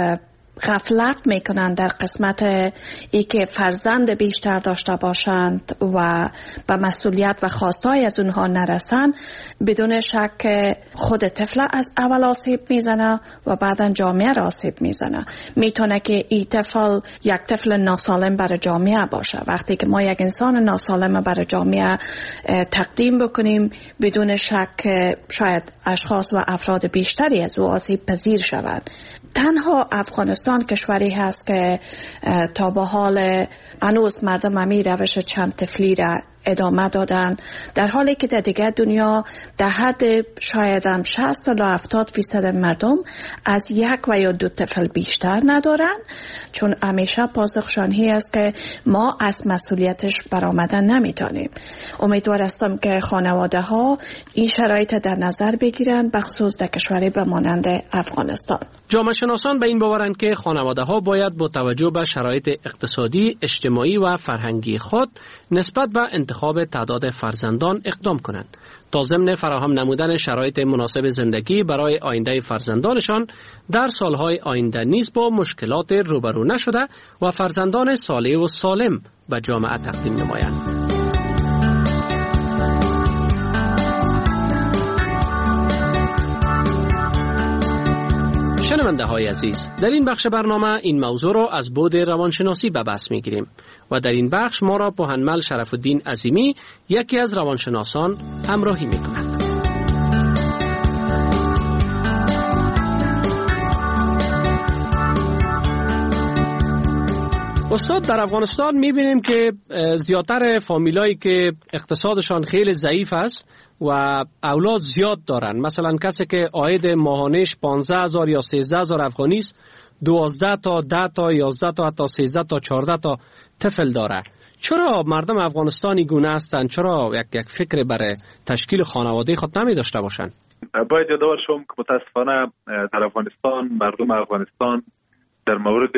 غفلت میکنن در قسمت ای که فرزند بیشتر داشته باشند و به مسئولیت و خواستهای از اونها نرسن، بدون شک خود طفل از اول آسیب میزنه و بعدا جامعه را آسیب میزنه. میتونه که این طفل یک طفل ناسالم برای جامعه باشه. وقتی که ما یک انسان ناسالم برای جامعه تقدیم بکنیم، بدون شک شاید اشخاص و افراد بیشتری از او آسیب پذیر شوند. تنها افغانستان کشوری هست که تا به حال هنوز مردم همی روش چند طفلی را ادامه دادن، در حالی که در دیگر دنیا در حد شاید هم 60 تا 70% مردم از یک و یا 2 طفل بیشتر ندارن، چون همیشه پاسخشانی است که ما از مسئولیتش برآمدن نمیتونیم. امیدوار هستم که خانواده ها این شرایط در نظر بگیرن، بخصوص در کشوری به مانند افغانستان. جامعه شناسان به این باورند که خانواده ها باید با توجه به شرایط اقتصادی، اجتماعی و فرهنگی خود نسبت به انتخاب تعداد فرزندان اقدام کنند تا ضمن فراهم نمودن شرایط مناسب زندگی برای آینده فرزندانشان در سالهای آینده نیز با مشکلات روبرو نشده و فرزندان صالح و سالم به جامعه تقدیم نمایند. شنونده های عزیز، در این بخش برنامه این موضوع را از بعد روانشناسی به بحث میگیریم و در این بخش ما را پوهنمل شرف الدین عظیمی، یکی از روانشناسان، همراهی میکند. استاد، در افغانستان میبینیم که زیادتر فامیلایی که اقتصادشان خیلی ضعیف است و اولاد زیاد دارن، مثلا کسی که عاید ماهانش 15,000 یا 13,000 افغانی است، 12 تا 10 تا 11 تا حتی 13 تا 14 تا طفل داره. چرا مردم افغانستانی گونه هستند؟ چرا یک فکر برای تشکیل خانواده خود نمی داشته باشند؟ باید یادآور شوم که متاسفانه در افغانستان، مردم افغانستان در مورد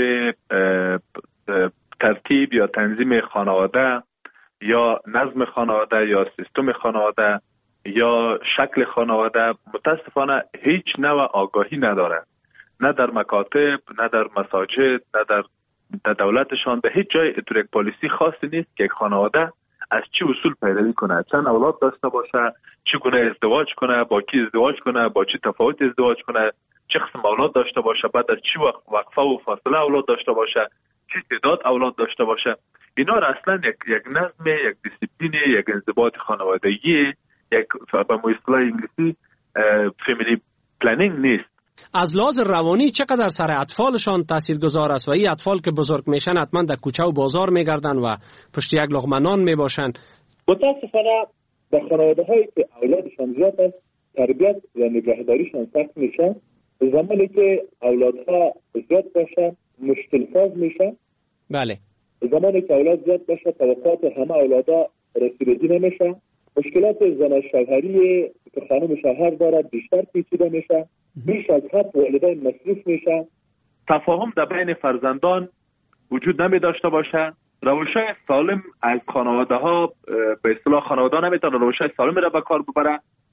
ترتیب یا تنظیم خانواده یا نظم خانواده یا سیستم خانواده یا شکل خانواده متاسفانه هیچ نوع آگاهی نداره. نه در مکاتب، نه در مساجد، نه در دولتشان، به هیچ جای یک پالیسی خاصی نیست که یک خانواده از چه اصول پیروی کنه، چند اولاد داشته باشه، چگونه ازدواج کنه، با کی ازدواج کنه، با چه تفاوت ازدواج کنه، چه قسم اولاد داشته باشه، بعد از چه وقفه و فاصله اولاد داشته باشه، چه تعداد اولاد داشته باشه. اینا را اصلا یک نظم، یک دیسیپلین، یک انضباط خانوادگی، یک به اصطلاح انگلیسی فامیلی پلنینگ نیست. از لحاظ روانی چقدر سر اطفالشان تاثیرگذار است و این اطفال که بزرگ میشن حتما در کوچه و بازار میگردن و پشت یک لقمه نان میباشن. متاسفانه به خانواده هایی که اولادشان زیاد است تربیت و نگهداریشان سخت میشه. زمانی که اولادها زیاد باشن مشکل ساز میشه. بله. زمانی که اولاد زیاد باشه توقعات همه اولادا رسیدگی نمیشه. مشکلات زن شوهری که خانم شوهر دارد بیشتر پیچیده میشه. بیش از حد والدین مصروف میشن. تفاهم در بین فرزندان وجود نمی داشته باشه. روش‌های سالم از خانواده ها به اصطلاح خانواده نمیتونه روش‌های سالم را به کار ببره.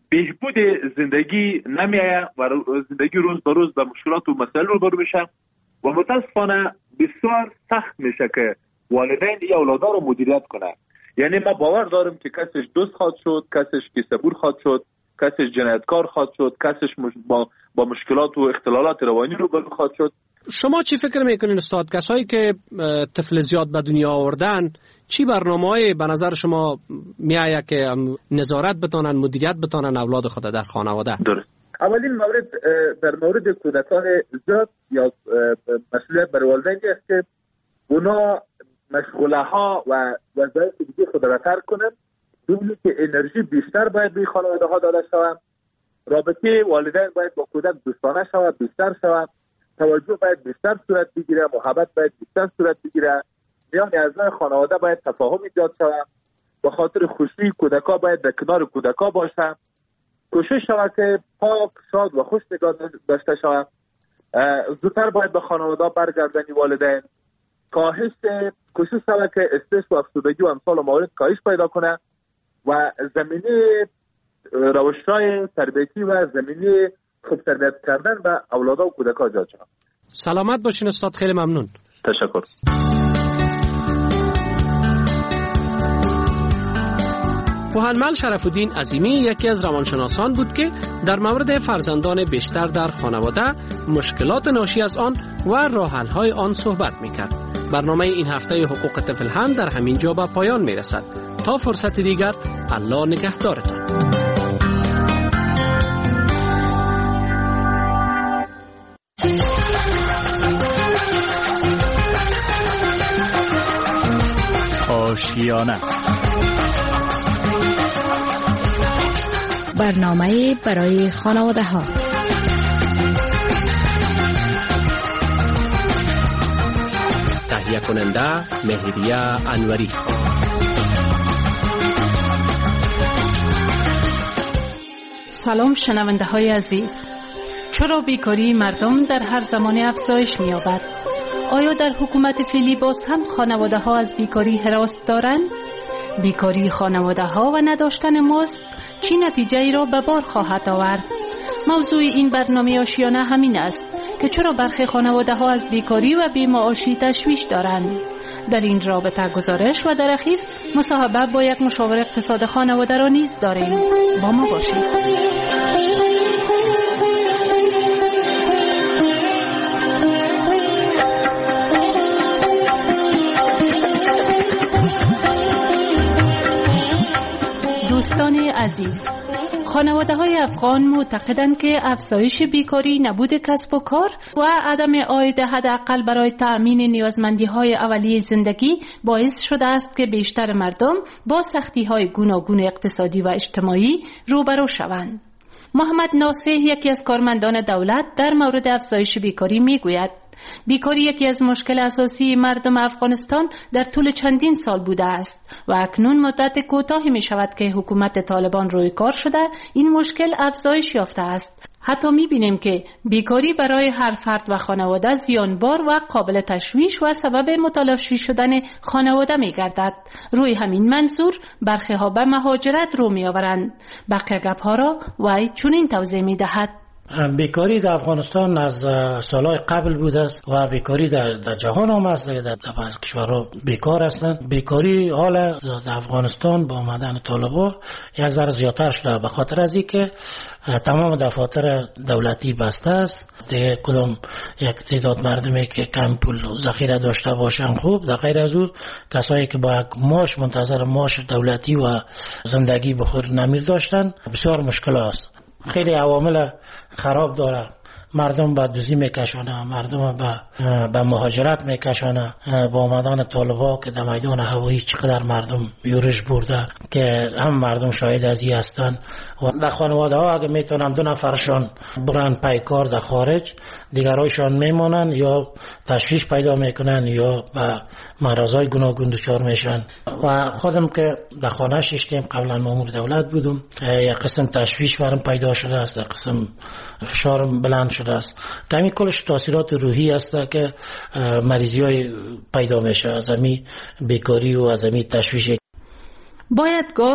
بهبود زندگی نمیآید و زندگی روز به روز به مشکلات و مسائل روبرو میشه و متاسفانه بسیار سخت میشه که والدین این اولادها رو مدیریت کنه. یعنی ما باور داریم که کسش دوست خواهد شد، کسش کیسه‌بور خواهد شد، کسش جنایتکار خواهد شد، کسش با مشکلات و اختلالات روانی روبرو خواهد شد. شما چی فکر میکنین استاد؟ کسایی که طفل زیاد به دنیا آوردن چی برنامه‌ای به نظر شما میآید که نظارت بتونن، مدیریت بتونن اولاد خود در خانواده؟ درست. اولین مورد در مورد کودکان زیاد یا مسئولیت بر والدین است که اونا مشغله ها و وظایف دیگه خود را ترک کنن، دومی که انرژی بیشتر باید به خانواده ها داده شود، رابطه والدین باید با کودک دوستانه شود، بیشتر شود، توجه باید بیشتر صورت بگیره، محبت باید بیشتر صورت بگیره، میان اعضای خانواده باید تفاهم ایجاد شود، به خاطر خوشی کودکا باید در کنار کودکا باشه، کوشش شود که پاک، شاد و خوش نگاه داشته شود، زودتر باید به خانواده برگردانی والدین، کوشش شود که استرس و افسردگی و امثال موارد کاهش پیدا کنه و زمینه روش‌های تربیتی و زمینه خوب تربیت کردن به اولادها و کودک‌ها ایجاد شود. سلامت باشین استاد، خیلی ممنون. تشکر. پوهنمل شرف الدین عظیمی یکی از روانشناسان بود که در مورد فرزندان بیشتر در خانواده، مشکلات ناشی از آن و راه حل‌های آن صحبت می‌کرد. برنامه این هفته حقوق طفل هم در همین جا به پایان می‌رسد. تا فرصت دیگر، الله نگهدارتان. آشیانه، برنامه برای خانواده ها. تهیه کننده مهریه انوری. سلام شنونده های عزیز. چرا بیکاری مردم در هر زمانی افزایش می یابد؟ آیا در حکومت فعلی باز هم خانواده ها از بیکاری هراس دارند؟ بیکاری خانواده ها و نداشتن مزد چی نتیجه ای را به بار خواهد آورد؟ موضوع این برنامه آشیانه همین است که چرا برخی خانواده ها از بیکاری و بی‌معاشی تشویش دارند. در این رابطه گزارش و در اخیر مصاحبه با یک مشاور اقتصاد خانواده را نیز داریم. با ما باشید. دوستان عزیز، خانواده‌های افغان معتقدند که افزایش بیکاری، نبود کسب و کار و عدم عاید حداقل برای تأمین نیازمندی‌های اولیه زندگی باعث شده است که بیشتر مردم با سختی‌های گوناگون اقتصادی و اجتماعی روبرو شوند. محمد ناصح یکی از کارمندان دولت در مورد افزایش بیکاری میگوید بیکاری یکی از مشکل اساسی مردم افغانستان در طول چندین سال بوده است و اکنون مدت کوتاهی می شود که حکومت طالبان روی کار شده این مشکل افزایش یافته است. حتی می بینیم که بیکاری برای هر فرد و خانواده زیانبار و قابل تشویش و سبب متلاشی شدن خانواده می گردد. روی همین منظور برخی ها به مهاجرت رو می آورند. بقیه گپ ها را وی چنین توضیح می دهد. بیکاری در افغانستان از سالهای قبل بوده است و بیکاری در جهان هم است. در بعض کشورها بیکار هستند. بیکاری حال در افغانستان با آمدن طالبان یک ذره زیادتر شده به خاطر از اینکه تمام دفاتر دولتی بسته است. دیگه کدام یک تعداد مردمی که کم پول ذخیره داشته باشن خوب، در غیر از او کسایی که با یک معاش منتظر معاش دولتی و زندگی بخور نمیر داشتن بسیار مشکل است. خیلی عوامل خراب داره. مردم به دوزی میکشونه، مردم به مهاجرت میکشونه. با آمدن طالبا که در میدان هوایی چقدر مردم یورش برده که هم مردم شاهد از این هستن. و در خانواده ها اگه میتونن 2 نفرشان برن پای کار در خارج، دیگرایشان میمونن یا تشویش پیدا میکنن یا به مرضای گوناگون دچار میشن. و خودم که در خانه ششتیم قبلا مامور دولت بودم، یک قسم تشویش برام پیدا شده است، در قسم فشارم بلند شده است. کمی کلش تاثیرات روحی است که مریضی های پیدا میشه از همین بیکاری و از همین تشویش. باید گفت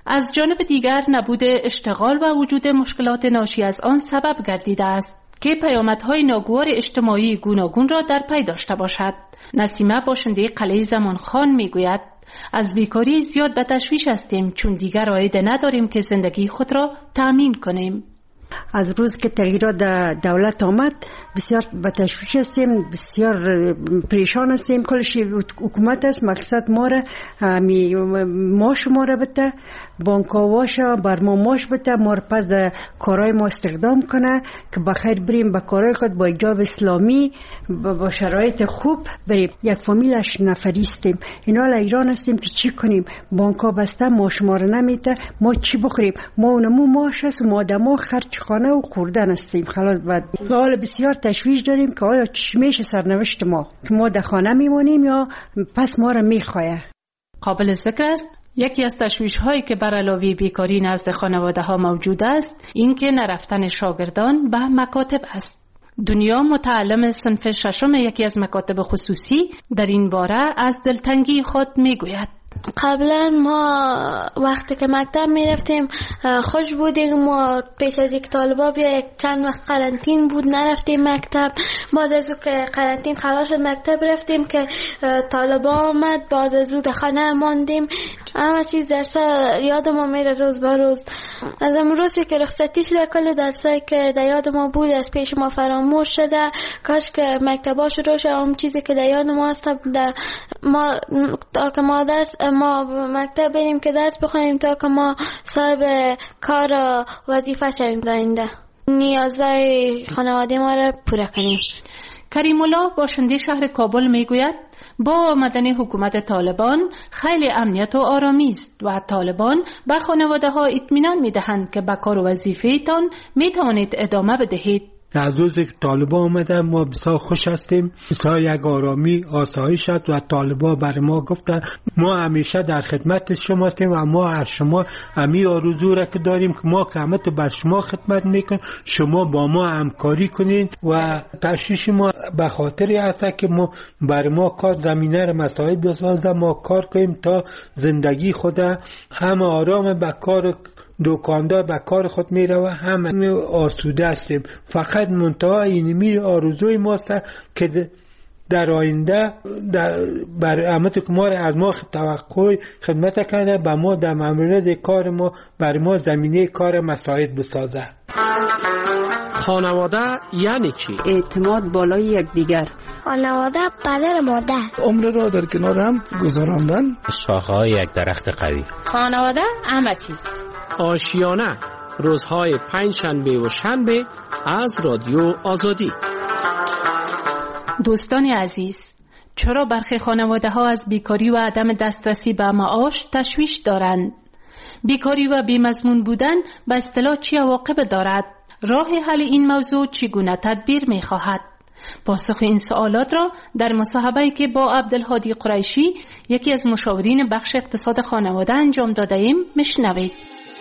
از جانب دیگر نبود اشتغال و وجود مشکلات ناشی از آن سبب گردیده است که پیامدهای ناگوار اجتماعی گوناگون را در پی داشته باشد. نسیمه باشنده قلعه زمانخان میگوید از بیکاری زیاد به تشویش هستیم چون دیگر عایده نداریم که زندگی خود را تأمین کنیم. از روز که تغییرات در دولت آمد بسیار به تشویش هستیم، بسیار پریشان هستیم. کلش حکومت است، مقصد ما را ماش ما را بده، بانک‌ها بر ما ماش بده، ما را پس در کارهای ما استخدام کنه که بخیر بریم به کارهای خود با حجاب اسلامی با شرایط خوب بریم. یک فامیل 8 نفری هستیم، اینا ایران هستیم که چی کنیم؟ بانک‌ها بسته، ماش ما را نمیده، ما چی بخوریم؟ ما اونمو ماش هست و ما دما خرج خانه و خوردن هستیم. خلاص بعد حال بسیار تشویش داریم که آیا چی میشه سرنوشت ما، که ما در خانه میمونیم یا پس ما را میخواه. قابل ذکر است یکی از تشویش‌هایی که بر علاوه بیکاری نزد خانواده‌ها موجود است این که نرفتن شاگردان به مکاتب است. دنیا متعلم صنف ششم یکی از مکاتب خصوصی در این باره از دلتنگی خود میگوید. قبلا ما وقتی که مکتب میرفتیم خوش بودیم، ما پیش از یک طالبا بیا یک چند وقت قرنطین بود نرفتیم مکتب. بعد از اون که قرنطین خلاص شد مکتب رفتیم که طالبا آمد، بعد از اون خانه ماندیم. همه چیز درسا یاد ما میره روز به روز. از امروزی که رخصتی شده کل درسایی که در یاد ما بود از پیش ما فراموش شده. کاش که مکتبا شروع شد، اون چیزی که در یاد ما هست ما تا که ما مکتب بریم که درس بخونیم تا که ما صاحب کار و وظیفه شویم زنده، نیازهای خانواده ما را پوره کنیم. کریم الله باشنده شهر کابل میگوید با آمدن حکومت طالبان خیلی امنیت و آرامی است و طالبان به خانواده ها اطمینان میدهند که به کار و وظیفه تان میتوانید ادامه بدهید. از روزی که طالبان آمدن ما بسیار خوش هستیم، بسیار یک آرامی آسایش است و طالبان بر ما گفتن ما همیشه در خدمت شما هستیم و ما از شما همی آرزو را که داریم که ما قیامت بر شما خدمت میکنیم، شما با ما همکاری کنین و تشویش ما به خاطری هست که ما بر ما کار زمینه را مساعد بسازه، ما کار کنیم تا زندگی خود هم آرام به کار دکاندار به کار خود میره و هم آسوده هستیم. فقط منتها اینمی آرزوی ماست که در آینده بر امت که ما از ما توقع خدمت کنه به ما در مورد کار ما بر ما زمینه کار مساعد بسازه. خانواده یعنی چی؟ اعتماد بالای یکدیگر. خانواده پدر مادر. عمر را در کنار هم گذراندن. شاخه‌های یک درخت قوی. خانواده همه چیز. آشیانه روزهای 5 شنبه و شنبه از رادیو آزادی. دوستان عزیز، چرا برخی خانواده ها از بیکاری و عدم دسترسی به معاش تشویش دارند؟ بیکاری و بیمضمون بودن به اصطلاح چه عواقب دارد؟ راه حل این موضوع چگونه تدبیر می خواهد؟ پاسخ این سوالات را در مصاحبه‌ای که با عبدالهادی قریشی یکی از مشاورین بخش اقتصاد خانواده انجام داده ایم میشنوید.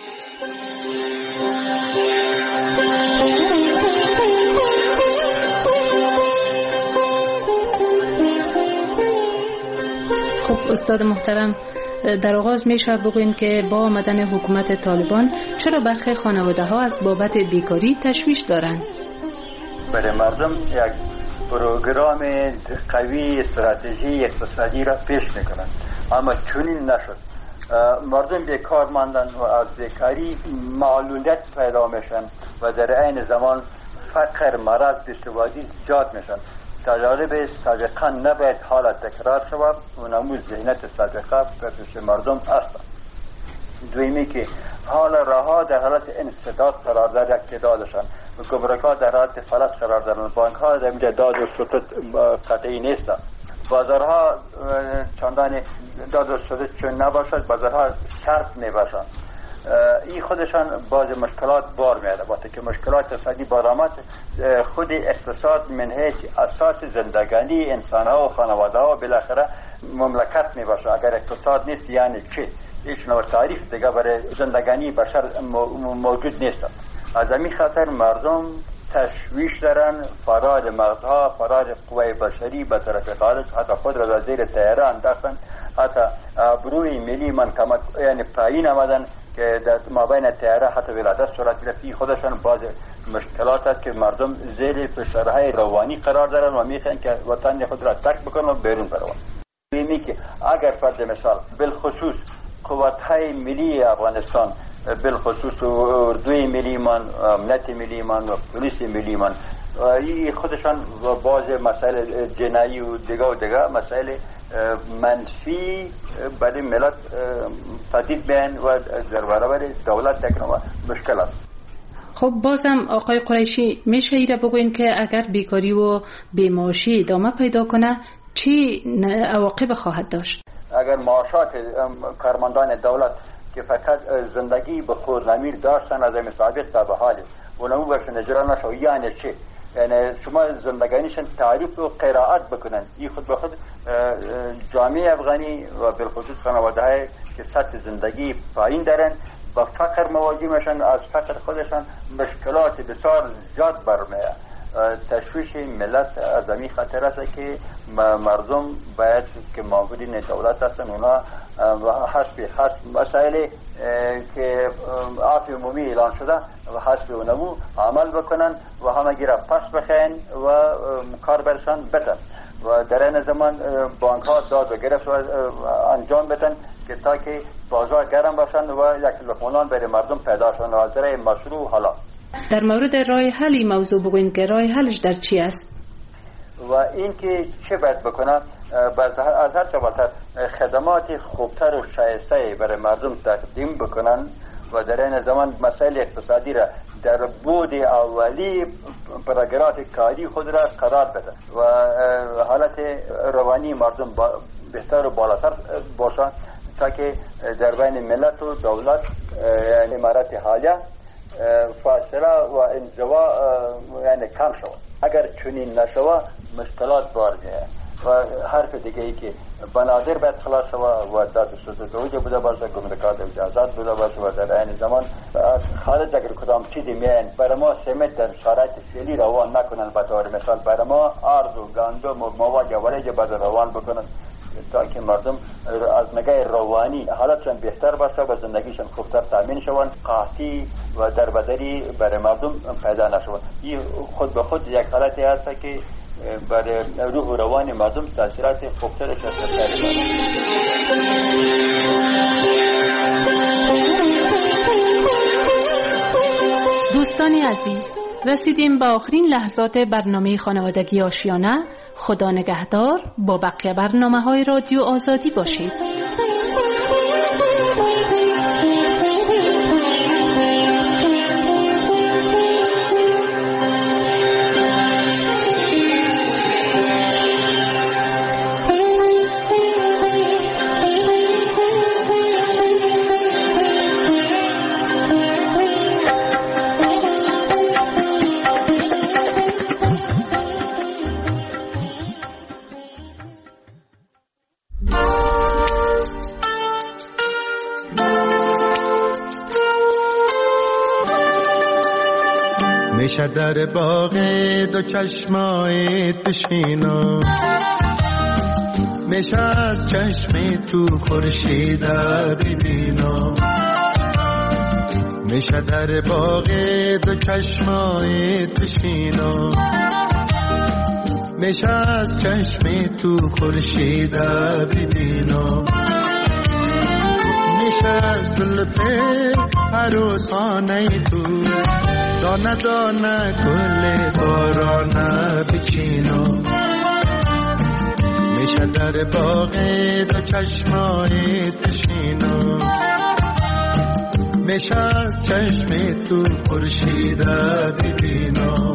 خب استاد محترم، در آغاز میشه بگوین که با آمدن حکومت طالبان چرا برخی خانواده ها از بابت بیکاری تشویش دارند؟ برای مردم یک پروگرام قوی استراتژی اقتصادی را پیش میکنند، اما چنین نشد. مردم بیکار ماندن و از بیکاری معلولیت پیدا میشن و در عین زمان فقر، مرض، بیسوادی زیاد میشن. تجارب سابقا نباید حالت تکرار شود و نموز ذهنیت سابقه به پیش مردم است. دویمی که حال رها در حالت انسداد قرار دارد، اقتدادشان و گمرک‌ها در حالت فلج قرار دارند، بانک‌ها در اینجا داد و ستد قطعی نیست. بازارها چندان داد و ستد چون نباشد، بازارها شرط میباشند. این خودشان باز مشکلات بار میاره. وقتی که مشکلات اقتصادی بار آمد، خود اقتصاد من حیث اساس زندگانی انسان‌ها و خانواده‌ها بالاخره مملکت میباشه. اگر اقتصاد نیست یعنی چی؟ هیچ نوع تعریف دیگه برای زندگانی بشر موجود نیست. از همین خاطر مردم تشویش دارن، فرار مغزها، فرار قوای بشری به طرف خارج، حتی خود را در زیر طیاره انداختن حتی بروی ملی من کمک یعنی پایین آمدن که در مابین تیاره حتی ولادت صورت گرفتی خودشان باز مشکلات است که مردم زیر فشارهای روانی قرار دارن و میخوان که وطن خود را ترک بکنن و بیرون بروند. می‌بینی که اگر فرض مثال بالخصوص قوت‌های ملی افغانستان بالخصوص اردوی ملی من، امنیت ملی من و پلیس ملی من این خودشان باز مسائل جنایی و دیگه مسائل منفی برای ملت تهدید بین و در برابر دولت تکنوما مشکل است. خب بازم آقای قریشی میشه ایره بگوین که اگر بیکاری و بیمعاشی ادامه پیدا کنه چی عواقب خواهد داشت؟ اگر معاشات کارمندان دولت که فقط زندگی به خودنمیر داشتن از این سابق تا به حال اونمو برشن اجرا نشو یعنی چی؟ یعنی شما زندگانیشن تعریف و قرائت بکنن این خود به خود جامعه افغانی و بالخصوص خانواده های که سطح زندگی پایین دارن با فقر مواجه میشن، از فقر خودشان مشکلات بسیار زیاد برمیاد. تشویش ملت از این خطر است که مردم باید که معاونین دولت هستن اونا حسب مسائل که عفو عمومی اعلان شده و حسب اونمو عمل بکنن و همگی را پس بخین و کار برشان بدن و در این زمان بانک ها داد و گرفت و انجام بدن که تا که بازار گرم باشن و یک لقمانان برای مردم پیدا شن و ذره مشروع حالا. در مورد راه حل این موضوع بگوین که راه حلش در چی است؟ و این که چه باید بکنه از هر چه بالاتر خدمات خوبتر و شایسته برای مردم تقدیم بکنن و در این زمان مسائل اقتصادی را در بود اولی پروگرامات کاری خود را قرار بده و حالت روانی مردم بهتر و بالاتر باشند تا که در بین ملت و دولت یعنی امارت حالیه فاصله و انزوا یعنی کم شود. اگر چنین نشود مشکلات بارده و حرف دیگه ای که بنادر باید خلاص شود و داد سوزه بوده باشه، گمرکات اجازات بوده باشه و در این زمان خارج اگر کدام چیزی میان برای ما سمت در شرایط فعلی روان نکنن، به طور مثال برای ما ارز و گندم و مواد اولیه باید روان بکنن تا که مردم از نگاه روانی حالتشان بهتر باشه و زندگیشان خوبتر تامین شوند، قحطی و دربدری برای مردم پیدا نشود. این خود به خود یک حالتی هست که برای روح و روان مردم تاثیرات خوبترش هست. دوستان عزیز، رسیدیم به آخرین لحظات برنامه خانوادگی آشیانه. خدا نگهدار. با بقیه برنامه‌های رادیو آزادی باشید. میشه در باغ دو چشمای بشینم، میشه از چشم تو خورشید ببینم، میشه در باغ دو چشمای بشینم، میشه از چشم تو خورشید ببینم، میشه از زلف عروسانه تو دانه دانه گل بارانه بچینم، میشه در باغ دو چشمای بشینم، میشه از چشم تو خورشید ببینم.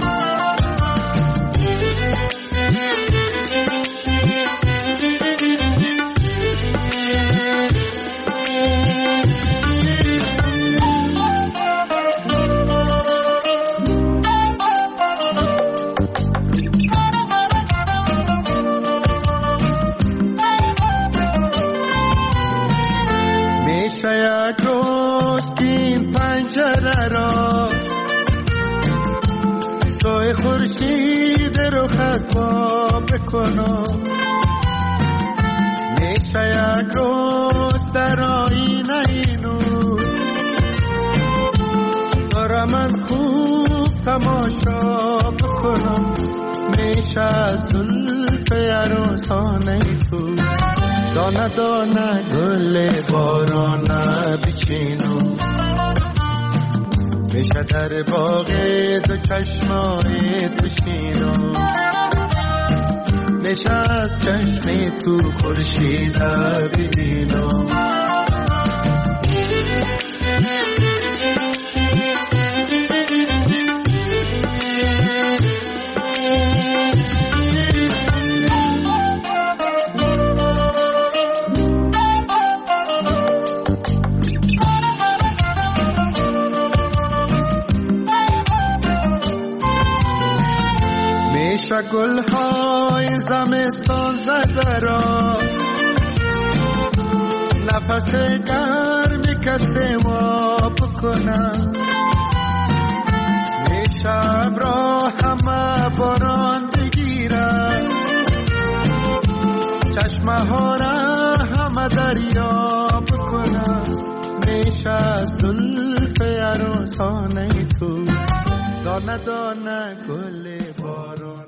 یک روز که این پنجره را سوی خورشید رو خطا بکنم، میشه یک روز در آینه اینو برا من خوب تماشا بکنم، میشه زلف عروسانه تو دانه دانه گل بارانه بچینم، میشه در باغ دو چشمای بشینم، میشه از چشم تو خورشید ببینم. میشه گلهای زمستان زده را نفس گرمی کسی ما بکنم، میشه ابرا همه باران بگیرم، چشمه ها را همه دریا بکنم، میشه زلف عروسانه تو دانه دانه گل